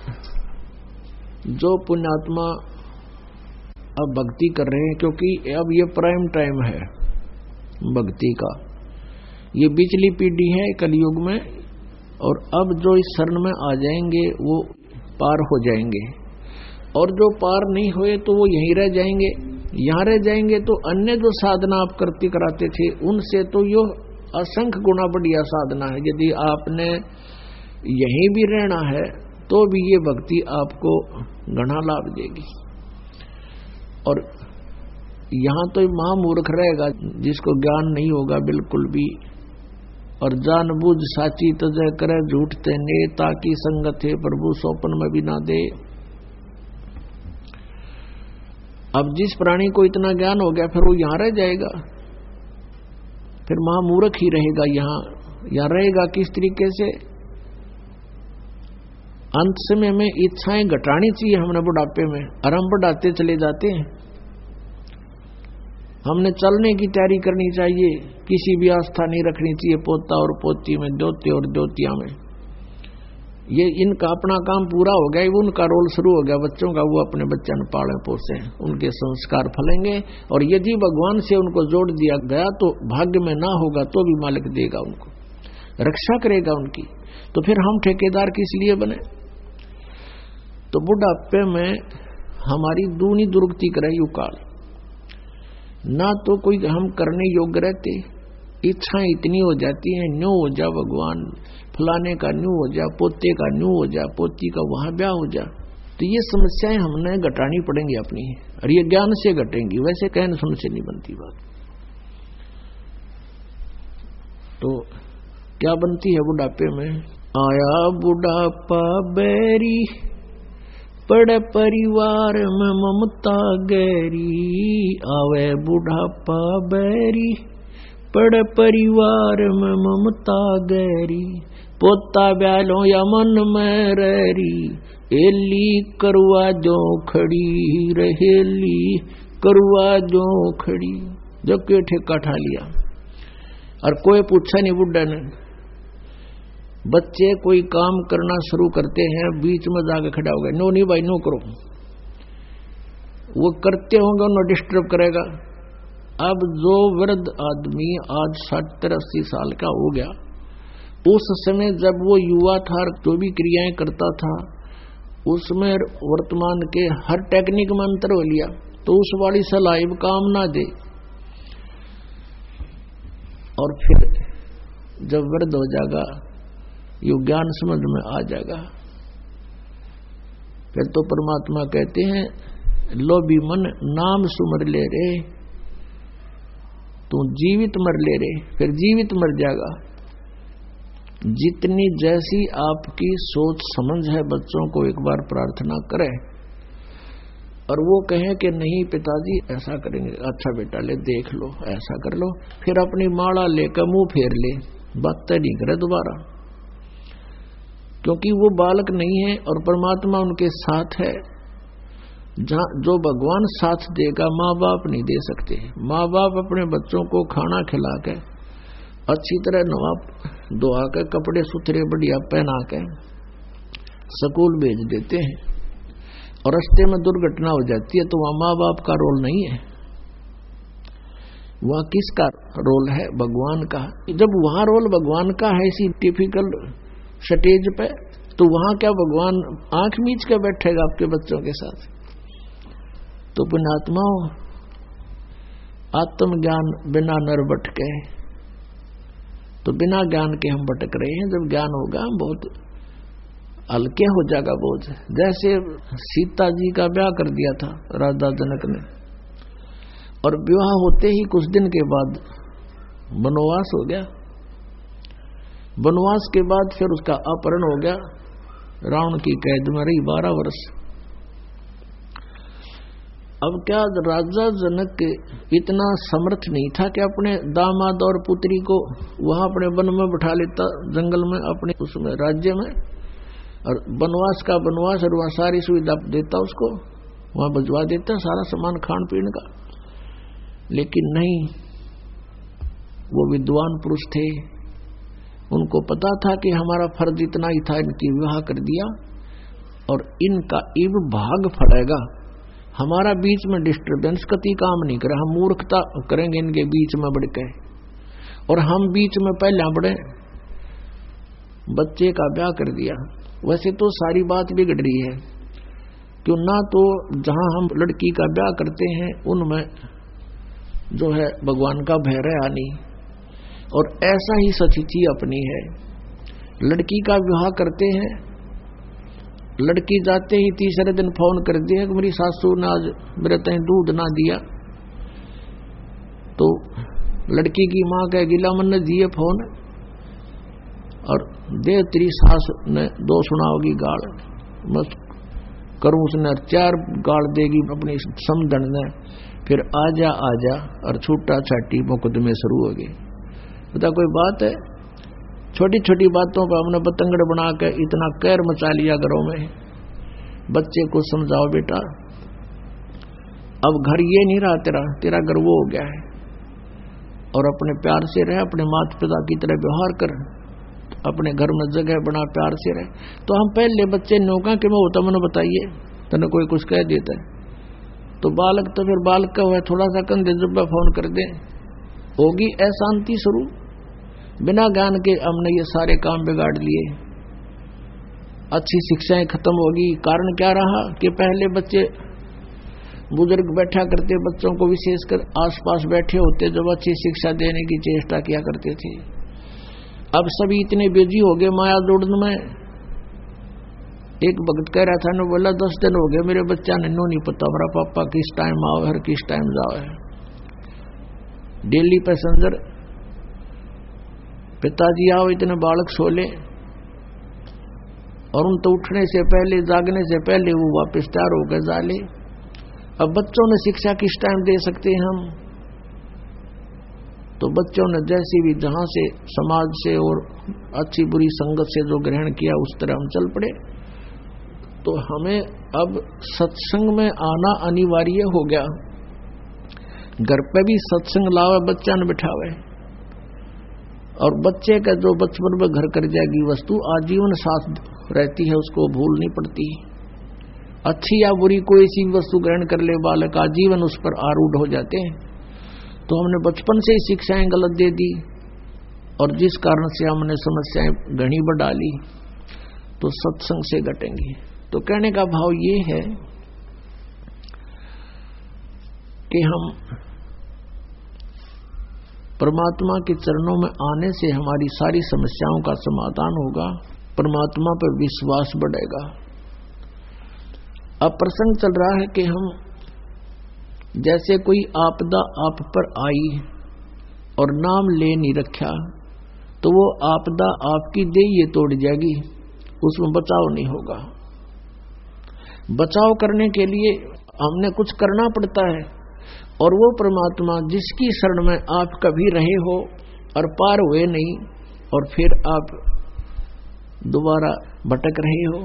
जो पुण्यात्मा अब भक्ति कर रहे हैं, क्योंकि अब ये प्राइम टाइम है भक्ति का, ये बिचली पीढ़ी है कलयुग में, और अब जो इस शरण में आ जाएंगे वो पार हो जाएंगे, और जो पार नहीं हुए तो वो यहीं रह जाएंगे। यहाँ रह जाएंगे तो अन्य जो साधना आप करते कराते थे उनसे तो यो असंख्य गुना बढ़िया साधना है। यदि आपने यहीं भी रहना है तो भी ये भक्ति आपको घना लाभ देगी। और यहाँ तो महामूर्ख रहेगा जिसको ज्ञान नहीं होगा बिल्कुल भी, और जानबूझ साची तजय करे झूठ तेने, ताकि संगत है प्रभु सौपन में भी ना दे। अब जिस प्राणी को इतना ज्ञान हो गया फिर वो यहाँ रह जाएगा, फिर महामूर्ख ही रहेगा। यहाँ रहेगा किस तरीके से? अंत समय में इच्छाएं घटानी चाहिए हमने बुढ़ापे में, और हम बढ़ाते चले जाते हैं। हमने चलने की तैयारी करनी चाहिए, किसी भी आस्था नहीं रखनी चाहिए पोता और पोती में, दोते और दोतिया में। ये इनका अपना काम पूरा हो गया, उनका रोल शुरू हो गया बच्चों का, वो अपने बच्चों ने पाले पोसे, उनके संस्कार फलेंगे। और यदि भगवान से उनको जोड़ दिया गया तो भाग्य में ना होगा तो भी मालिक देगा, उनको रक्षा करेगा उनकी। तो फिर हम ठेकेदार किस लिए बने? तो बुढ़ापे में हमारी दूनी दुर्गति करे यू काल, ना तो कोई हम करने योग्य रहते, इच्छाएं इतनी हो जाती हैं, न्यू हो जा भगवान, फलाने का न्यू हो जा, पोते का न्यू हो जा, पोती का वहां ब्याह हो जा। तो ये समस्याएं हमने घटानी पड़ेंगी अपनी, और ये ज्ञान से घटेंगी, वैसे कहने सुन से नहीं बनती बात। तो क्या बनती है बुढ़ापे में? आया बुढ़ापा बैरी, पड़े परिवार में ममता गहरी। आवे बुढ़ापा बैरी, पड़ परिवार में ममता गहरी, पोता ब्यालो या मन में रहरी, एली करवा जो खड़ी रहेली करवा जो खड़ी। जब के ठेका ठा लिया और कोई पूछा नहीं बुड्ढा ने। बच्चे कोई काम करना शुरू करते हैं, बीच में जाके खड़ा हो गए, नो नहीं भाई नो करो। वो करते होंगे उन्हें डिस्टर्ब करेगा। अब जो वृद्ध आदमी आज 70-80 साल का हो गया, उस समय जब वो युवा था, जो भी क्रियाएं करता था, उसमें वर्तमान के हर टेक्निक में अंतर हो लिया, तो उस वाली सलाह काम ना दे। और फिर जब वृद्ध हो जाएगा, यो ज्ञान समझ में आ जाएगा, फिर तो परमात्मा कहते हैं लोभी मन नाम सुमर ले रे, तू जीवित मर ले रे, फिर जीवित मर जाएगा। जितनी जैसी आपकी सोच समझ है, बच्चों को एक बार प्रार्थना करें और वो कहें कि नहीं पिताजी ऐसा करेंगे, अच्छा बेटा ले देख लो ऐसा कर लो, फिर अपनी माला लेकर मुंह फेर ले, बात नहीं करे दोबारा, क्योंकि वो बालक नहीं है और परमात्मा उनके साथ है। जहां जो भगवान साथ देगा माँ बाप नहीं दे सकते। माँ बाप अपने बच्चों को खाना खिला के अच्छी तरह नवा धोआ के कपड़े सुथरे बढ़िया पहना के स्कूल भेज देते हैं, और रास्ते में दुर्घटना हो जाती है तो वहां माँ बाप का रोल नहीं है, वहां किसका रोल है? भगवान का। जब वहां रोल भगवान का है इसी टिपिकल स्टेज पे, तो वहां क्या भगवान आंख मीच के बैठेगा आपके बच्चों के साथ? तो पुण्यात्माओं, आत्मज्ञान बिना नर भटके, तो बिना ज्ञान के हम भटक रहे हैं। जब ज्ञान होगा हम बहुत हल्के हो जाएगा बोझ। जैसे सीता जी का ब्याह कर दिया था राजा जनक ने, और विवाह होते ही कुछ दिन के बाद वनवास हो गया। वनवास के बाद फिर उसका अपहरण हो गया, रावण की कैद में रही 12 वर्ष। अब क्या राजा जनक इतना समर्थ नहीं था कि अपने दामाद और पुत्री को वहां अपने वन में बिठा लेता, जंगल में अपने उसमें राज्य में, और वनवास का वनवास, और वहां सारी सुविधा देता उसको, वहां भिजवा देता सारा सामान खान पीने का। लेकिन नहीं, वो विद्वान पुरुष थे, उनको पता था कि हमारा फर्ज इतना ही था, इनकी विवाह कर दिया और इनका इब भाग फड़ेगा, हमारा बीच में डिस्टर्बेंस कति काम नहीं करे, हम मूर्खता करेंगे इनके बीच में बढ़ के, और हम बीच में पहले बढ़े, बच्चे का ब्याह कर दिया। वैसे तो सारी बात बिगड़ रही है, क्यों ना तो जहां हम लड़की का ब्याह करते हैं उनमें जो है भगवान का भय रहा नहीं, और ऐसा ही सचिथी अपनी है। लड़की का विवाह करते हैं, लड़की जाते ही तीसरे दिन फोन कर दिया कि मेरी सासू ने आज मेरे तय दूध ना दिया, तो लड़की की मां कह गिला मन ने दिए फोन, और दे तेरी सास ने 2 सुनाओगी गाल, मत करूं उसने 4 गाल देगी अपनी समधन ने, फिर आजा आजा और छूटा छाटी मुकदमे शुरू हो गए। बता कोई बात है? छोटी छोटी बातों पर हमने पतंगड़ बना के इतना कहर मचा लिया घरों में। बच्चे को समझाओ बेटा, अब घर ये नहीं रहा तेरा घर वो हो गया है, और अपने प्यार से रहे, अपने माता पिता की तरह व्यवहार कर, अपने घर में जगह बना, प्यार से रहे। तो हम पहले बच्चे नौका के में होता मैंने बताइए, तने कोई कुछ कह देता है तो बालक तो फिर बालक का हुआ, थोड़ा सा कंधे जुब्बा फोन कर दे, होगी अशांति शुरू। बिना ज्ञान के हमने ये सारे काम बिगाड़ लिए, अच्छी शिक्षाएं खत्म होगी। कारण क्या रहा कि पहले बच्चे बुजुर्ग बैठा करते, बच्चों को विशेषकर आसपास बैठे होते, जब अच्छी शिक्षा देने की चेष्टा किया करते थे। अब सभी इतने बिजी हो गए माया जोड़ने में। एक भक्त कह रहा था, ने बोला 10 दिन हो गए मेरे बच्चा ने नो नहीं पता हमारा पापा किस टाइम आओ है, किस टाइम जाओ है। डेली पैसेंजर, पिताजी आओ, इतने बालक सो ले, और उन तो उठने से पहले, जागने से पहले वो वापस तैयार होकर जा ले। अब बच्चों ने शिक्षा किस टाइम दे सकते हैं हम? तो बच्चों ने जैसी भी जहां से समाज से और अच्छी बुरी संगत से जो ग्रहण किया उस तरह हम चल पड़े। तो हमें अब सत्संग में आना अनिवार्य हो गया। घर पे भी सत्संग लावे, बच्चा न बिठावे, और बच्चे का जो बचपन में घर कर जाएगी वस्तु आजीवन साथ रहती है, उसको भूल नहीं पड़ती। अच्छी या बुरी कोई सी वस्तु ग्रहण कर ले बालक आजीवन उस पर आरूढ़ हो जाते हैं। तो हमने बचपन से ही शिक्षाएं गलत दे दी और जिस कारण से हमने समस्याएं घनी बढ़ा ली, तो सत्संग से घटेंगी। तो कहने का भाव ये है कि हम परमात्मा के चरणों में आने से हमारी सारी समस्याओं का समाधान होगा, परमात्मा पर विश्वास बढ़ेगा। अब प्रसंग चल रहा है कि हम जैसे कोई आपदा आप पर आई और नाम ले नहीं रखा, तो वो आपदा आपकी देह तोड़ जाएगी, उसमें बचाव नहीं होगा। बचाव करने के लिए हमने कुछ करना पड़ता है, और वो परमात्मा जिसकी शरण में आप कभी रहे हो और पार हुए नहीं, और फिर आप दोबारा भटक रहे हो,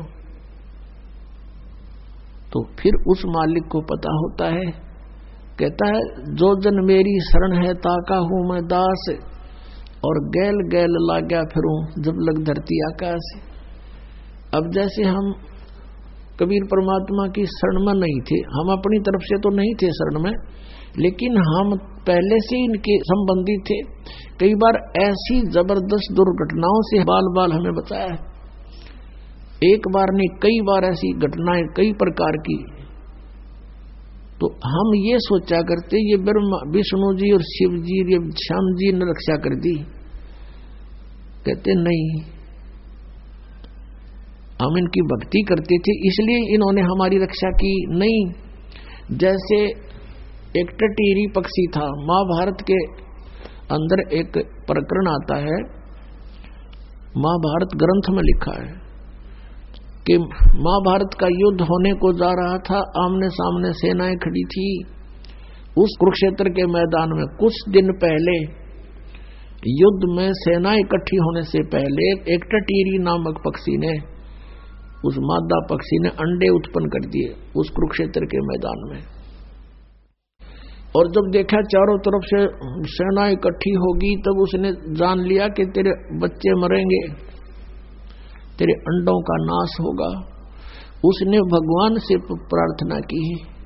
तो फिर उस मालिक को पता होता है। कहता है जो जन मेरी शरण है ताका हूं मैं दास, और गैल गैल लाग्या फिरूं जब लग धरती आकाश। अब जैसे हम कबीर परमात्मा की शरण में नहीं थे, हम अपनी तरफ से तो नहीं थे शरण में, लेकिन हम पहले से इनके संबंधी थे। कई बार ऐसी जबरदस्त दुर्घटनाओं से बाल बाल हमें बचाया है। एक बार नहीं, कई बार ऐसी घटनाएं कई प्रकार की। तो हम ये सोचा करते ये ब्रह्मा विष्णु जी और शिव जी ये श्याम जी ने रक्षा कर दी, कहते नहीं, हम इनकी भक्ति करते थे इसलिए इन्होंने हमारी रक्षा की नहीं। जैसे एक टटीरी पक्षी था, महाभारत के अंदर एक प्रकरण आता है, महाभारत ग्रंथ में लिखा है कि महाभारत का युद्ध होने को जा रहा था, आमने सामने सेनाएं खड़ी थी उस कुरुक्षेत्र के मैदान में। कुछ दिन पहले युद्ध में सेनाएं इकट्ठी होने से पहले एक टटीरी नामक पक्षी ने, उस मादा पक्षी ने अंडे उत्पन्न कर दिए उस कुरुक्षेत्र के मैदान में। और जब देखा चारों तरफ से सेना इकट्ठी होगी, तब उसने जान लिया कि तेरे बच्चे मरेंगे, तेरे अंडों का नाश होगा। उसने भगवान से प्रार्थना की।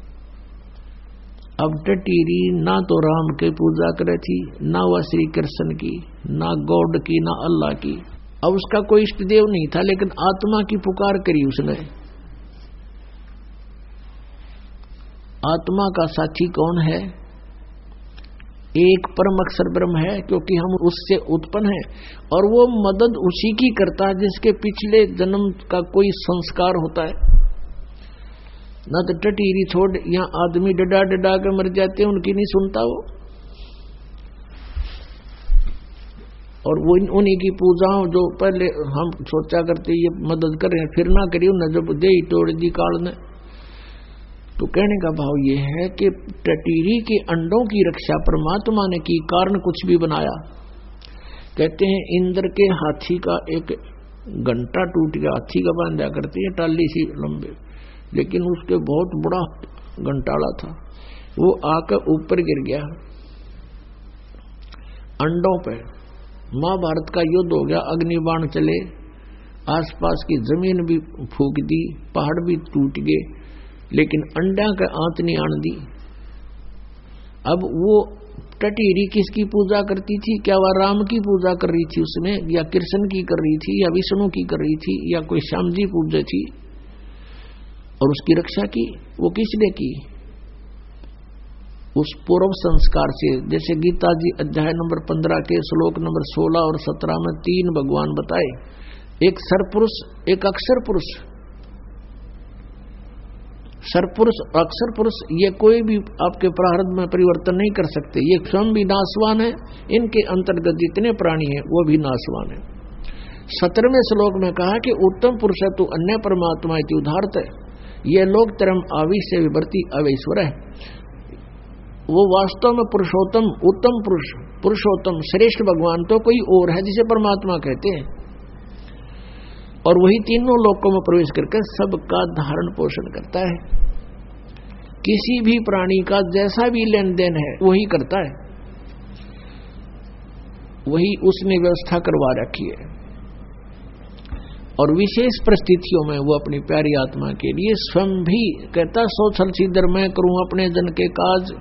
अब टटीरी ना तो राम की पूजा करे थी, ना वह श्री कृष्ण की, ना गॉड की, ना अल्लाह की। अब उसका कोई इष्ट देव नहीं था, लेकिन आत्मा की पुकार करी उसने। आत्मा का साथी कौन है? एक परम अक्षर ब्रह्म है, क्योंकि हम उससे उत्पन्न हैं, और वो मदद उसी की करता है जिसके पिछले जन्म का कोई संस्कार होता है। न तो टटीरी छोड़, यहाँ आदमी डडा डडा के मर जाते हैं, उनकी नहीं सुनता वो। और वो उन्हीं की पूजाओं जो पहले हम सोचा करते ये मदद करें, फिर ना करिए न, जब दे तोड़ दी काल ने। तो कहने का भाव ये है कि टटीरी के अंडों की रक्षा परमात्मा ने की, कारण कुछ भी बनाया। कहते हैं इंद्र के हाथी का एक घंटा टूट गया, हाथी का बांधा करते हैं टाली सी लंबे, लेकिन उसके बहुत बड़ा घंटाला था, वो आकर ऊपर गिर गया अंडों पे। महाभारत का युद्ध हो गया, अग्निबाण चले, आसपास की जमीन भी फूक दी, पहाड़ भी टूट गए, लेकिन अंडा का आंत नहीं आन दी। अब वो टटीरी किसकी पूजा करती थी? क्या वह राम की पूजा कर रही थी उसमें, या कृष्ण की कर रही थी, या विष्णु की कर रही थी, या कोई श्याम जी पूजा थी? और उसकी रक्षा की वो किसने की? उस पूर्व संस्कार से। जैसे गीता जी अध्याय नंबर 15 के श्लोक नंबर 16 और 17 में 3 भगवान बताए, एक सरपुरुष, एक अक्षर पुरुष। सरपुरुष अक्षर पुरुष ये कोई भी आपके प्रारब्ध में परिवर्तन नहीं कर सकते, ये स्वयं भी नाशवान है, इनके अंतर्गत जितने प्राणी हैं वो भी नाशवान है। 17वें श्लोक में कहा कि उत्तम पुरुष है तू अन्य परमात्मा इति उदाहरत है, ये लोग तरम आविष से विवर्ती अवैश्वर है। वो वास्तव में पुरुषोत्तम, उत्तम पुरुष, पुरुषोत्तम श्रेष्ठ भगवान तो कोई और है जिसे परमात्मा कहते हैं। और वही तीनों लोकों में प्रवेश करके सबका धारण पोषण करता है। किसी भी प्राणी का जैसा भी लेन देन है वही करता है, वही उसने व्यवस्था करवा रखी है। और विशेष परिस्थितियों में वो अपनी प्यारी आत्मा के लिए स्वयं भी कहता, सो छल सीधर मैं करूं अपने जन के काज।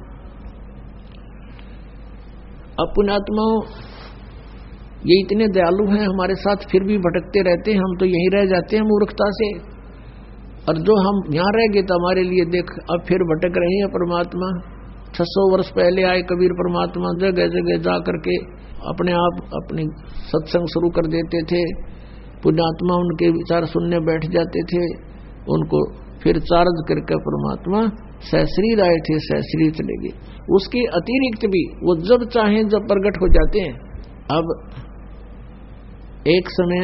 अपने आत्माओं ये इतने दयालु हैं हमारे साथ, फिर भी भटकते रहते हैं, हम तो यहीं रह जाते हैं मूर्खता से। और जो हम यहाँ रह गए तो हमारे लिए देख अब फिर भटक रहे हैं परमात्मा। 600 वर्ष पहले आए कबीर परमात्मा, जगह जगह जा करके अपने आप अपनी सत्संग शुरू कर देते थे। पुण्यात्मा उनके विचार सुनने बैठ जाते थे, उनको फिर चार्ज करके परमात्मा सहस्रीर आए थे, सहस्रीर चले गए। उसके अतिरिक्त भी वो जब चाहें जब प्रकट हो जाते हैं। अब एक समय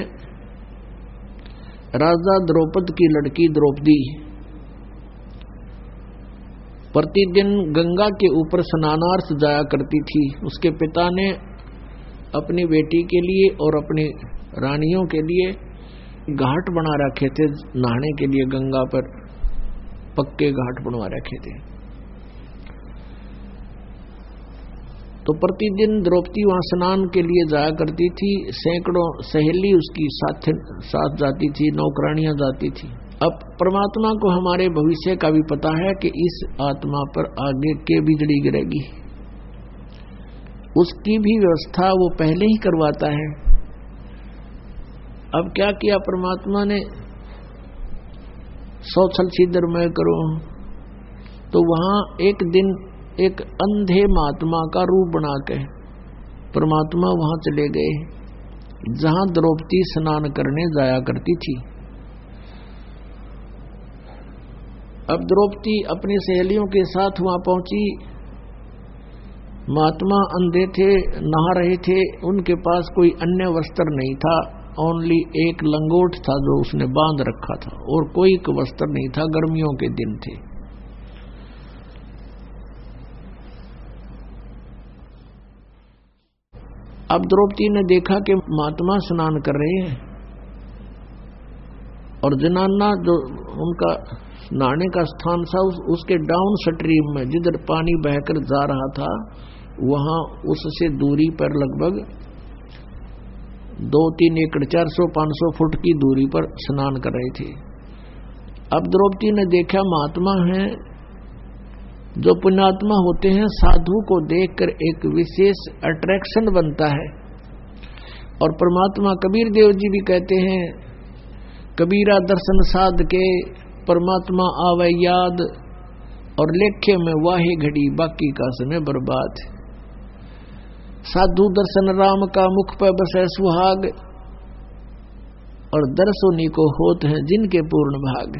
राजा द्रौपद की लड़की द्रौपदी प्रतिदिन गंगा के ऊपर स्नानार्थ जाया करती थी। उसके पिता ने अपनी बेटी के लिए और अपनी रानियों के लिए घाट बना रखे थे नहाने के लिए, गंगा पर पक्के घाट बनवा रखे थे। तो प्रतिदिन द्रौपदी वहां स्नान के लिए जाया करती थी। सैकड़ों सहेली उसकी साथ जाती थी, नौकरानियां जाती थी। अब परमात्मा को हमारे भविष्य का भी पता है कि इस आत्मा पर आगे के बिजली गिरेगी, उसकी भी व्यवस्था वो पहले ही करवाता है। अब क्या किया परमात्मा ने, सौ छल सीधर मैं करूं, तो वहां एक दिन एक अंधे महात्मा का रूप बना के परमात्मा वहां चले गए जहां द्रौपदी स्नान करने जाया करती थी। अब द्रौपदी अपनी सहेलियों के साथ वहां पहुंची। महात्मा अंधे थे, नहा रहे थे, उनके पास कोई अन्य वस्त्र नहीं था, ओनली एक लंगोट था जो उसने बांध रखा था, और कोई वस्त्र नहीं था, गर्मियों के दिन थे। अब द्रौपदी ने देखा कि महात्मा स्नान कर रहे हैं और जनाना जो उनका नहाने का स्थान था उसके डाउन स्ट्रीम में जिधर पानी बहकर जा रहा था, वहां उससे दूरी पर लगभग 2-3 एकड़ 400-500 फुट की दूरी पर स्नान कर रहे थे। अब द्रौपदी ने देखा महात्मा हैं, जो पुण्यात्मा होते हैं, साधु को देखकर एक विशेष अट्रैक्शन बनता है। और परमात्मा कबीर देव जी भी कहते हैं, कबीरा दर्शन साध के परमात्मा आवे याद, और लेखे में वाहे घड़ी बाकी का समय बर्बाद। साधु दर्शन राम का मुख पर बसे सुहाग, और दर्शोनी को होत हैं जिनके पूर्ण भाग।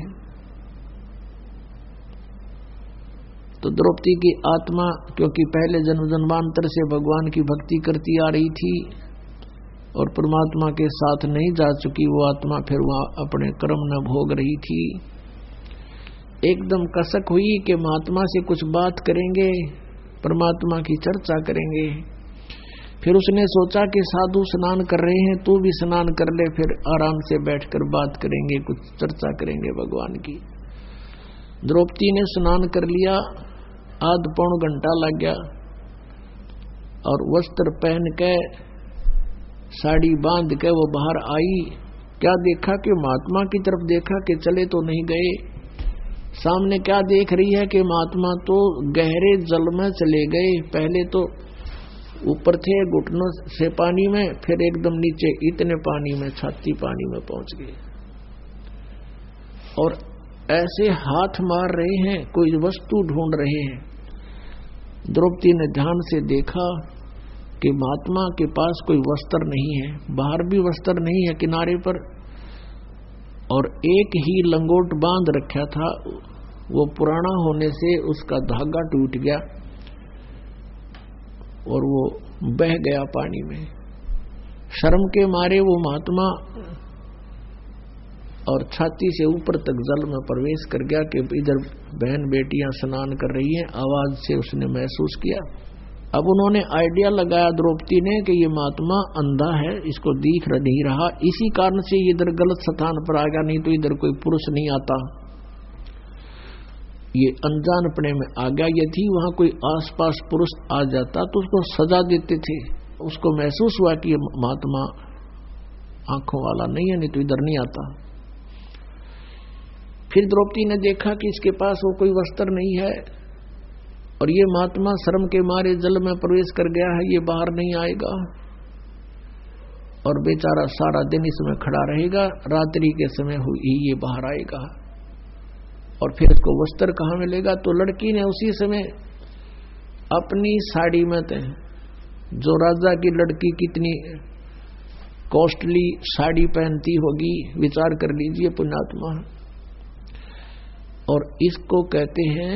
तो द्रौपदी की आत्मा क्योंकि पहले जन्म जन्मांतर से भगवान की भक्ति करती आ रही थी और परमात्मा के साथ नहीं जा चुकी, वो आत्मा फिर वहां अपने कर्म न भोग रही थी। एकदम कसक हुई कि महात्मा से कुछ बात करेंगे, परमात्मा की चर्चा करेंगे। फिर उसने सोचा कि साधु स्नान कर रहे हैं, तू भी स्नान कर ले, फिर आराम से बैठकर बात करेंगे, कुछ चर्चा करेंगे भगवान की। द्रौपदी ने स्नान कर लिया, आध पौन घंटा लग गया, और वस्त्र पहन के साड़ी बांध के वो बाहर आई। क्या देखा कि महात्मा की तरफ देखा कि चले तो नहीं गए। सामने क्या देख रही है कि महात्मा तो गहरे जल में चले गए। पहले तो ऊपर थे घुटनों से पानी में, फिर एकदम नीचे इतने पानी में, छाती पानी में पहुंच गए, और ऐसे हाथ मार रहे हैं, कोई वस्तु ढूंढ रहे हैं। द्रौपदी ने ध्यान से देखा कि महात्मा के पास कोई वस्त्र नहीं है, बाहर भी वस्त्र नहीं है किनारे पर, और एक ही लंगोट बांध रखा था। वो पुराना होने से उसका धागा टूट गया और वो बह गया पानी में। शर्म के मारे वो महात्मा और छाती से ऊपर तक जल में प्रवेश कर गया कि इधर बहन बेटियां स्नान कर रही हैं। आवाज से उसने महसूस किया। अब उन्होंने आइडिया लगाया द्रौपदी ने कि ये महात्मा अंधा है, इसको दिख नहीं रहा, इसी कारण से इधर गलत स्थान पर आ गया, नहीं तो इधर कोई पुरुष नहीं आता। ये अनजानपने में आ गया। यदि वहां कोई आसपास पुरुष आ जाता तो उसको सजा देते थे। उसको महसूस हुआ कि ये महात्मा आंखों वाला नहीं है, नहीं तो इधर नहीं आता। फिर द्रौपदी ने देखा कि इसके पास वो कोई वस्त्र नहीं है और ये महात्मा शर्म के मारे जल में प्रवेश कर गया है, ये बाहर नहीं आएगा और बेचारा सारा दिन इसमें खड़ा रहेगा, रात्रि के समय हुई ये बाहर आएगा और फिर इसको वस्त्र कहाँ मिलेगा। तो लड़की ने उसी समय अपनी साड़ी में, जो राजा की लड़की कितनी कॉस्टली साड़ी पहनती होगी, विचार कर लीजिए पुण्यात्मा। और इसको कहते हैं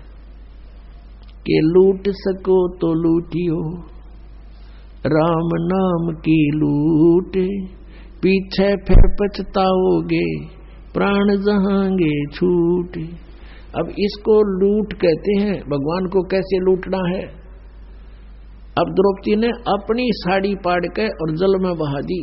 कि लूट सको तो लूटियो, राम नाम की लूट, पीछे फिर पछताओगे, प्राण जहांगे छूट। अब इसको लूट कहते हैं। भगवान को कैसे लूटना है। अब द्रौपदी ने अपनी साड़ी पाड़ के और जल में बहा दी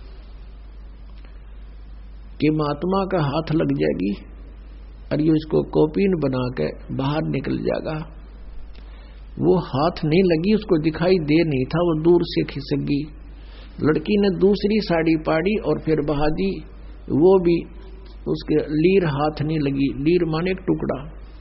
कि महात्मा का हाथ लग जाएगी और ये इसको कॉपीन बना के बाहर निकल जाएगा। वो हाथ नहीं लगी, उसको दिखाई दे नहीं था, वो दूर से खिसक गई। लड़की ने दूसरी साड़ी पाड़ी और फिर बहा दी, वो भी उसके लीर हाथ नहीं लगी। लीर माने एक टुकड़ा।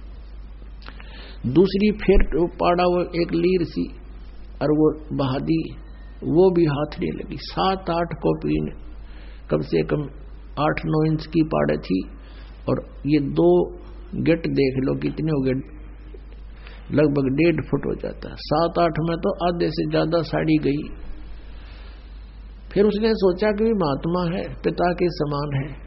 दूसरी फिर पाड़ा वो एक लीर सी और वो बहा दी, वो भी हाथ नहीं लगी। 7-8 कॉपी कम से कम 8-9 इंच की पाड़े थी और ये 2 गेट देख लो कितने हो गए, लगभग 1.5 फुट हो जाता है। 7-8 में तो आधे से ज्यादा साड़ी गई। फिर उसने सोचा कि महात्मा है, पिता के समान है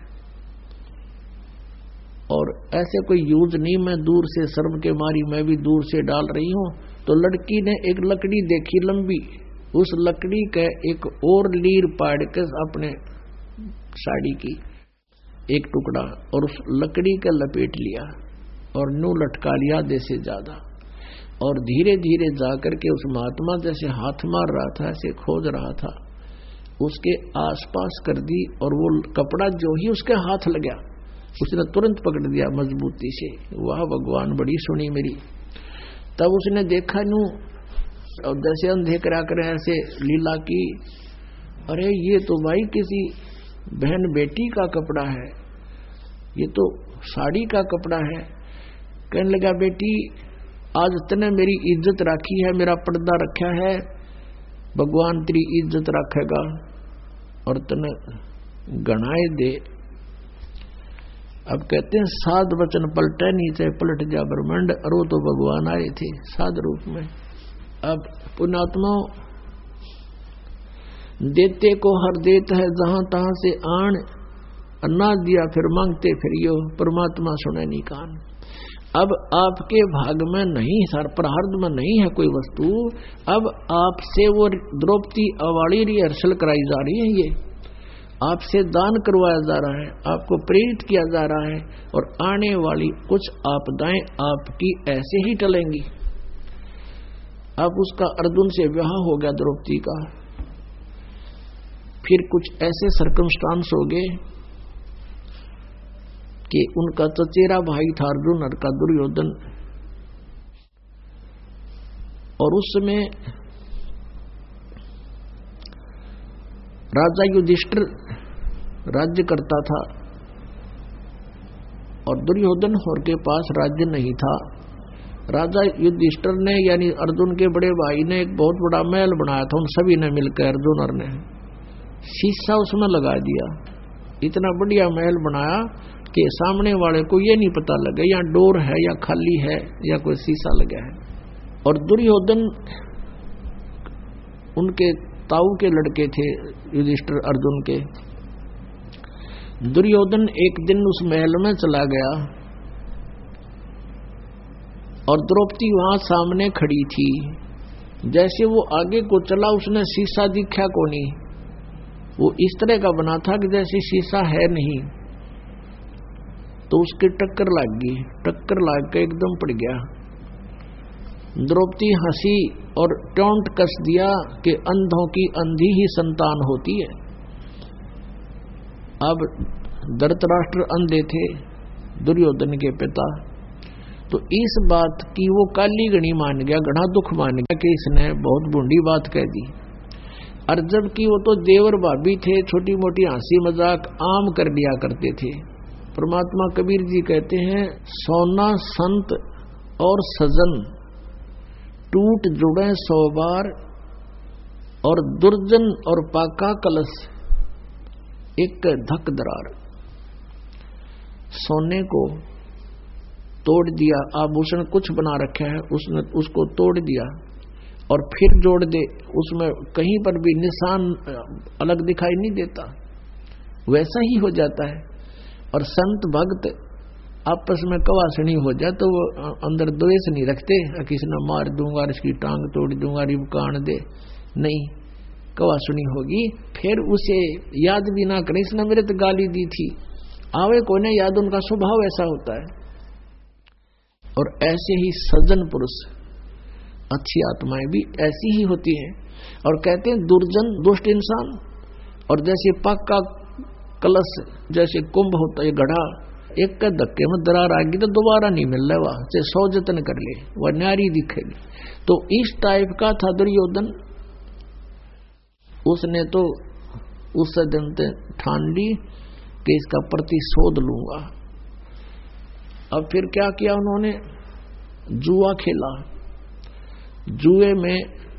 और ऐसे कोई यूज नहीं, मैं दूर से शर्म के मारी मैं भी दूर से डाल रही हूं। तो लड़की ने एक लकड़ी देखी लंबी, उस लकड़ी का एक और लीर पाड़ के अपने साड़ी की एक टुकड़ा और उस लकड़ी का लपेट लिया और न्यू लटका लिया आधे से ज्यादा और धीरे धीरे जाकर के उस महात्मा जैसे हाथ मार रहा था ऐसे खोज रहा था, उसके आसपास कर दी और वो कपड़ा जो ही उसके हाथ लगा उसने तुरंत पकड़ दिया मजबूती से। वाह भगवान, बड़ी सुनी मेरी। तब उसने देखा नू और जैसे अंधे करा कर ऐसे लीला की, अरे ये तो भाई किसी बहन बेटी का कपड़ा है, ये तो साड़ी का कपड़ा है। कहने लगा बेटी आज तने मेरी इज्जत रखी है, मेरा पर्दा रखा है, भगवान तेरी इज्जत रखेगा और तने गणाए दे। अब कहते हैं 7 वचन पलटे नीचे पलट जा ब्रह्मांड, और वो तो भगवान आए थे साध रूप में। अब पुण्यात्मा देते को हर देत है जहां तहां से आन, ना दिया फिर मांगते फिर यो, परमात्मा सुने नहीं कान। अब आपके भाग में नहीं, सर प्रारब्ध में नहीं है कोई वस्तु, अब आपसे वो द्रौपदी अवाड़ी रिहर्सल कराई जा रही है, ये आपसे दान करवाया जा रहा है, आपको प्रेरित किया जा रहा है और आने वाली कुछ आपदाएं आपकी ऐसे ही टलेंगी। अब उसका अर्जुन से विवाह हो गया द्रौपदी का, फिर कुछ ऐसे सर्कमस्टांस हो गए कि उनका चचेरा भाई था अर्जुन और का दुर्योधन, और उस समय राजा युधिष्ठिर राज्य करता था और दुर्योधन और के पास राज्य नहीं था। राजा युधिष्ठिर ने यानी अर्जुन के बड़े भाई ने एक बहुत बड़ा महल बनाया था, उन सभी ने मिलकर अर्जुन और ने शीशा उसमें लगा दिया। इतना बढ़िया महल बनाया कि सामने वाले को ये नहीं पता लगे या डोर है या खाली है या कोई शीशा लगा है। और दुर्योधन उनके ताऊ के लड़के थे युधिष्ठिर अर्जुन के। दुर्योधन एक दिन उस महल में चला गया और द्रौपदी वहां सामने खड़ी थी। जैसे वो आगे को चला उसने शीशा दिखा को नहीं, वो इस तरह का बना था कि जैसे शीशा है नहीं। तो उसकी टक्कर लग गई, टक्कर लग के एकदम पड़ गया। द्रौपदी हंसी और टोंट कस दिया कि अंधों की अंधी ही संतान होती है। अब धृतराष्ट्र अंधे थे, दुर्योधन के पिता, तो इस बात की वो काली गणी मान गया, घना दुख मान गया कि इसने बहुत बूढ़ी बात कह दी। और जबकि वो तो देवर भाभी थे, छोटी मोटी हंसी मजाक आम कर लिया करते थे। परमात्मा कबीर जी कहते हैं, सोना संत और सजन टूट जुड़े 100 बार, और दुर्जन और पाका कलश एक धक दरार। सोने को तोड़ दिया, आभूषण कुछ बना रखा है, उसने उसको तोड़ दिया और फिर जोड़ दे, उसमें कहीं पर भी निशान अलग दिखाई नहीं देता, वैसा ही हो जाता है। और संत भक्त आपस में कवासनी हो जाए तो वो अंदर द्वेष नहीं रखते, किसने मार दूंगा, इसकी टांग तोड़ दूंगा, रिब कान दे, नहीं, कवासनी होगी। फिर उसे याद भी ना करें, इसने मेरे तो गाली दी थी, आवे कोई ना याद, उनका स्वभाव ऐसा होता है। और ऐसे ही सज्जन पुरुष, अच्छी आत्माएं भी ऐसी ही होती हैं। और कहते हैं दुर्जन दुष्ट इंसान, और जैसे पक्का कलश, जैसे कुंभ होता है घड़ा, एक का धक्के में दरार आ गई तो दोबारा नहीं मिल रहा, वहां से 100 जतन कर ले वह न्यारी दिखेगी। तो इस टाइप का था दुर्योधन। उसने तो उस दिन ठान ली कि इसका प्रतिशोध लूंगा। अब फिर क्या किया उन्होंने, जुआ खेला। जुए में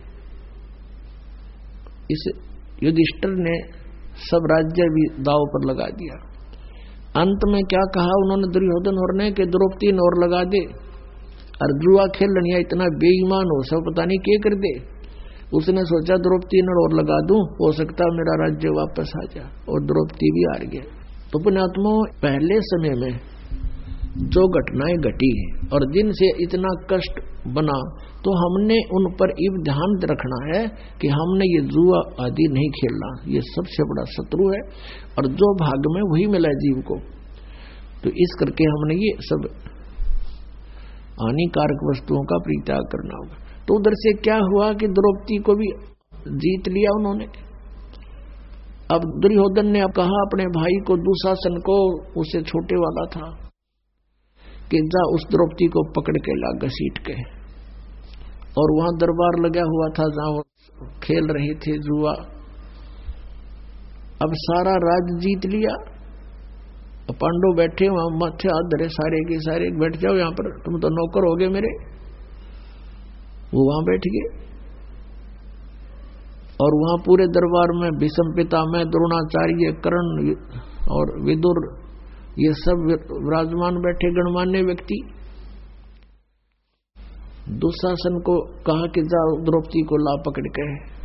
इस युधिष्ठिर ने सब राज्य भी दांव पर लगा दिया। अंत में क्या कहा उन्होंने दुर्योधन और ने कि द्रौपदी ने और लगा दे, और जुआ खेल लनिया इतना बेईमान हो सब पता नहीं क्या कर दे। उसने सोचा द्रौपदी ने और लगा दूं, हो सकता मेरा राज्य वापस आ जाए, और द्रौपदी भी हार गया। तो पुण्यात्मा, पहले समय में जो घटनाएं घटी और जिनसे इतना कष्ट बना, तो हमने उन पर इब ध्यान रखना है कि हमने ये जुआ आदि नहीं खेलना, ये सबसे बड़ा शत्रु है, और जो भाग में वही मिला जीव को। तो इस करके हमने ये सब हानिकारक वस्तुओं का परित्याग करना होगा। तो उधर से क्या हुआ कि द्रौपदी को भी जीत लिया उन्होंने। अब दुर्योधन ने कहा अपने भाई को, दुशासन को, उससे छोटे वाला था, कि जा उस द्रौपदी को पकड़ के ला घसीट के। और वहां दरबार लगा हुआ था जहां वो खेल रहे थे जुआ। अब सारा राज जीत लिया, पांडव बैठे वहां, माथे हाथ धरे सारे के सारे, बैठ जाओ यहां पर, तुम तो नौकर हो गए मेरे। वो वहां बैठ गए, और वहां पूरे दरबार में भीष्म पितामह, द्रोणाचार्य, कर्ण और विदुर, ये सब विराजमान बैठे गणमान्य व्यक्ति। दुशासन को कहा कि जाओ द्रौपदी को ला पकड़ के।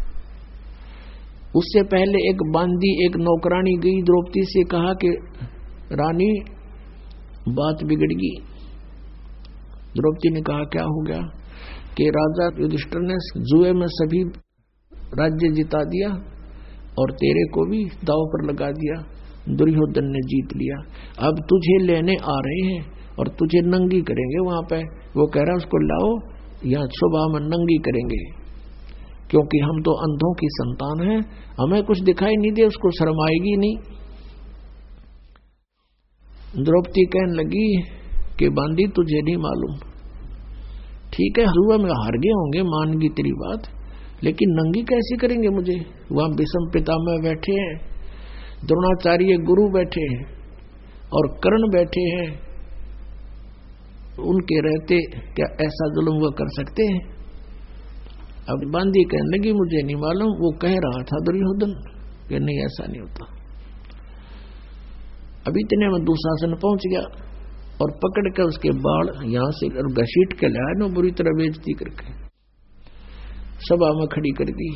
उससे पहले एक बांदी, एक नौकरानी गई द्रौपदी से, कहा कि रानी बात बिगड़ गई। द्रौपदी ने कहा क्या हो गया, कि राजा युधिष्ठिर ने जुए में सभी राज्य जिता दिया और तेरे को भी दांव पर लगा दिया, दुर्योधन ने जीत लिया। अब तुझे लेने आ रहे हैं और तुझे नंगी करेंगे वहां पे। वो कह रहा उसको लाओ, यहाँ सुबह में नंगी करेंगे, क्योंकि हम तो अंधों की संतान हैं, हमें कुछ दिखाई नहीं दे, उसको शर्म आएगी नहीं। द्रौपदी कहने लगी कि बांदी तुझे नहीं मालूम, ठीक है जुआ में हार गए होंगे, मान गई तेरी बात, लेकिन नंगी कैसे करेंगे मुझे। वहां भीष्म पितामह बैठे हैं, द्रोणाचार्य गुरु बैठे हैं और कर्ण बैठे हैं, उनके रहते क्या ऐसा जुल्म वो कर सकते हैं। अब बांदी कहने लगी मुझे नहीं मालूम, वो कह रहा था दुर्योधन कि नहीं ऐसा नहीं होता। अब इतने में दुशासन पहुंच गया और पकड़ कर उसके बाल यहां से घसीट के लाया ना, बुरी तरह बेइज्जती करके सभा में खड़ी कर दी।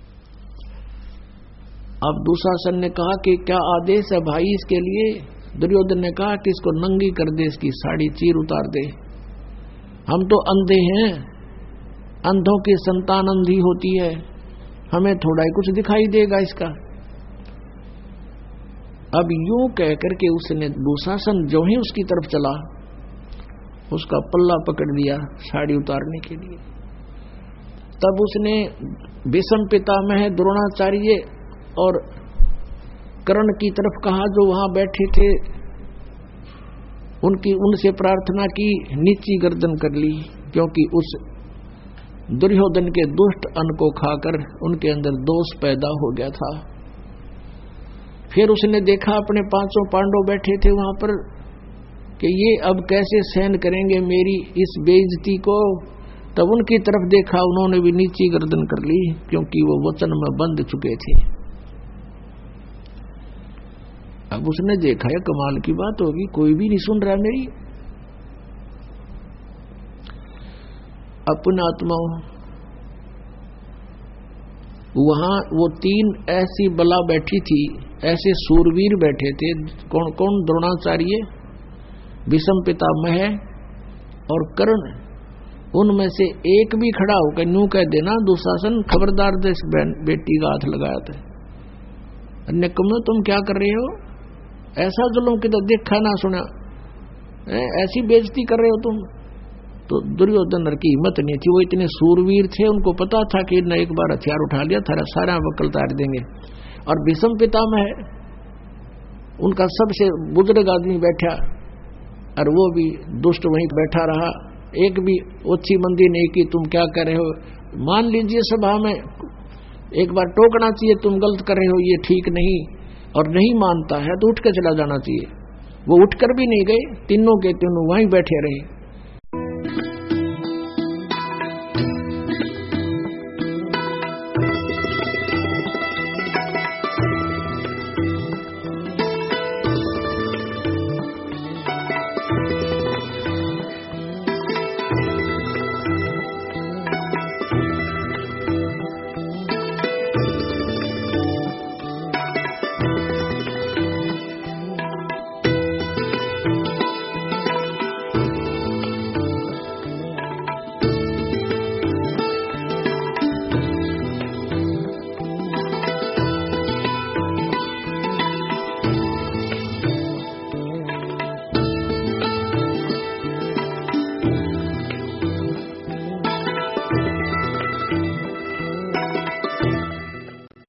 अब दुशासन ने कहा कि क्या आदेश है भाई इसके लिए। दुर्योधन ने कहा कि इसको नंगी कर दे, इसकी साड़ी चीर उतार दे, हम तो अंधे हैं, अंधों की संतान अंधी होती है, हमें थोड़ा ही कुछ दिखाई देगा इसका। अब यूं कह करके उसने दुशासन जो ही उसकी तरफ चला, उसका पल्ला पकड़ दिया साड़ी उतारने के लिए। तब उसने भीष्म पितामह द्रोणाचार्य और कर्ण की तरफ कहा, जो वहां बैठे थे, उनसे प्रार्थना की, नीची गर्दन कर ली, क्योंकि उस दुर्योधन के दुष्ट अन्न को खाकर उनके अंदर दोष पैदा हो गया था। फिर उसने देखा अपने 500 पांडव बैठे थे वहां पर कि ये अब कैसे सहन करेंगे मेरी इस बेइज्जती को। तब उनकी तरफ देखा, उन्होंने भी नीची गर्दन कर ली, क्योंकि वो वचन में बंध चुके थे। अब उसने देखा है कमाल की बात होगी, कोई भी नहीं सुन रहा मेरी। अपना आत्माओं, वहां वो 3 ऐसी बला बैठी थी, ऐसे सूरवीर बैठे थे। कौन कौन? द्रोणाचार्य, भीष्म पितामह और कर्ण। उनमें से एक भी खड़ा होकर न्यू कह देना, दुशासन खबरदार दे इस बेटी का हाथ लगाया था। अन्य कम तुम क्या कर रहे हो? ऐसा जुल्म की तो देखा ना सुना, ऐसी बेइज्जती कर रहे हो तुम। तो दुर्योधन की हिम्मत नहीं थी, वो इतने सूरवीर थे, उनको पता था कि न एक बार हथियार उठा लिया था सारा वकल तार देंगे। और भीष्म पितामह उनका सबसे बुजुर्ग आदमी बैठा, और वो भी दुष्ट वहीं बैठा रहा, एक भी ओछी मंदी नहीं की तुम क्या कर रहे हो। मान लीजिए सभा में एक बार टोकना चाहिए, तुम गलत कर रहे हो, ये ठीक नहीं, और नहीं मानता है तो उठ कर चला जाना चाहिए। वो उठकर भी नहीं गए, तीनों के तीनों वहीं बैठे रहे।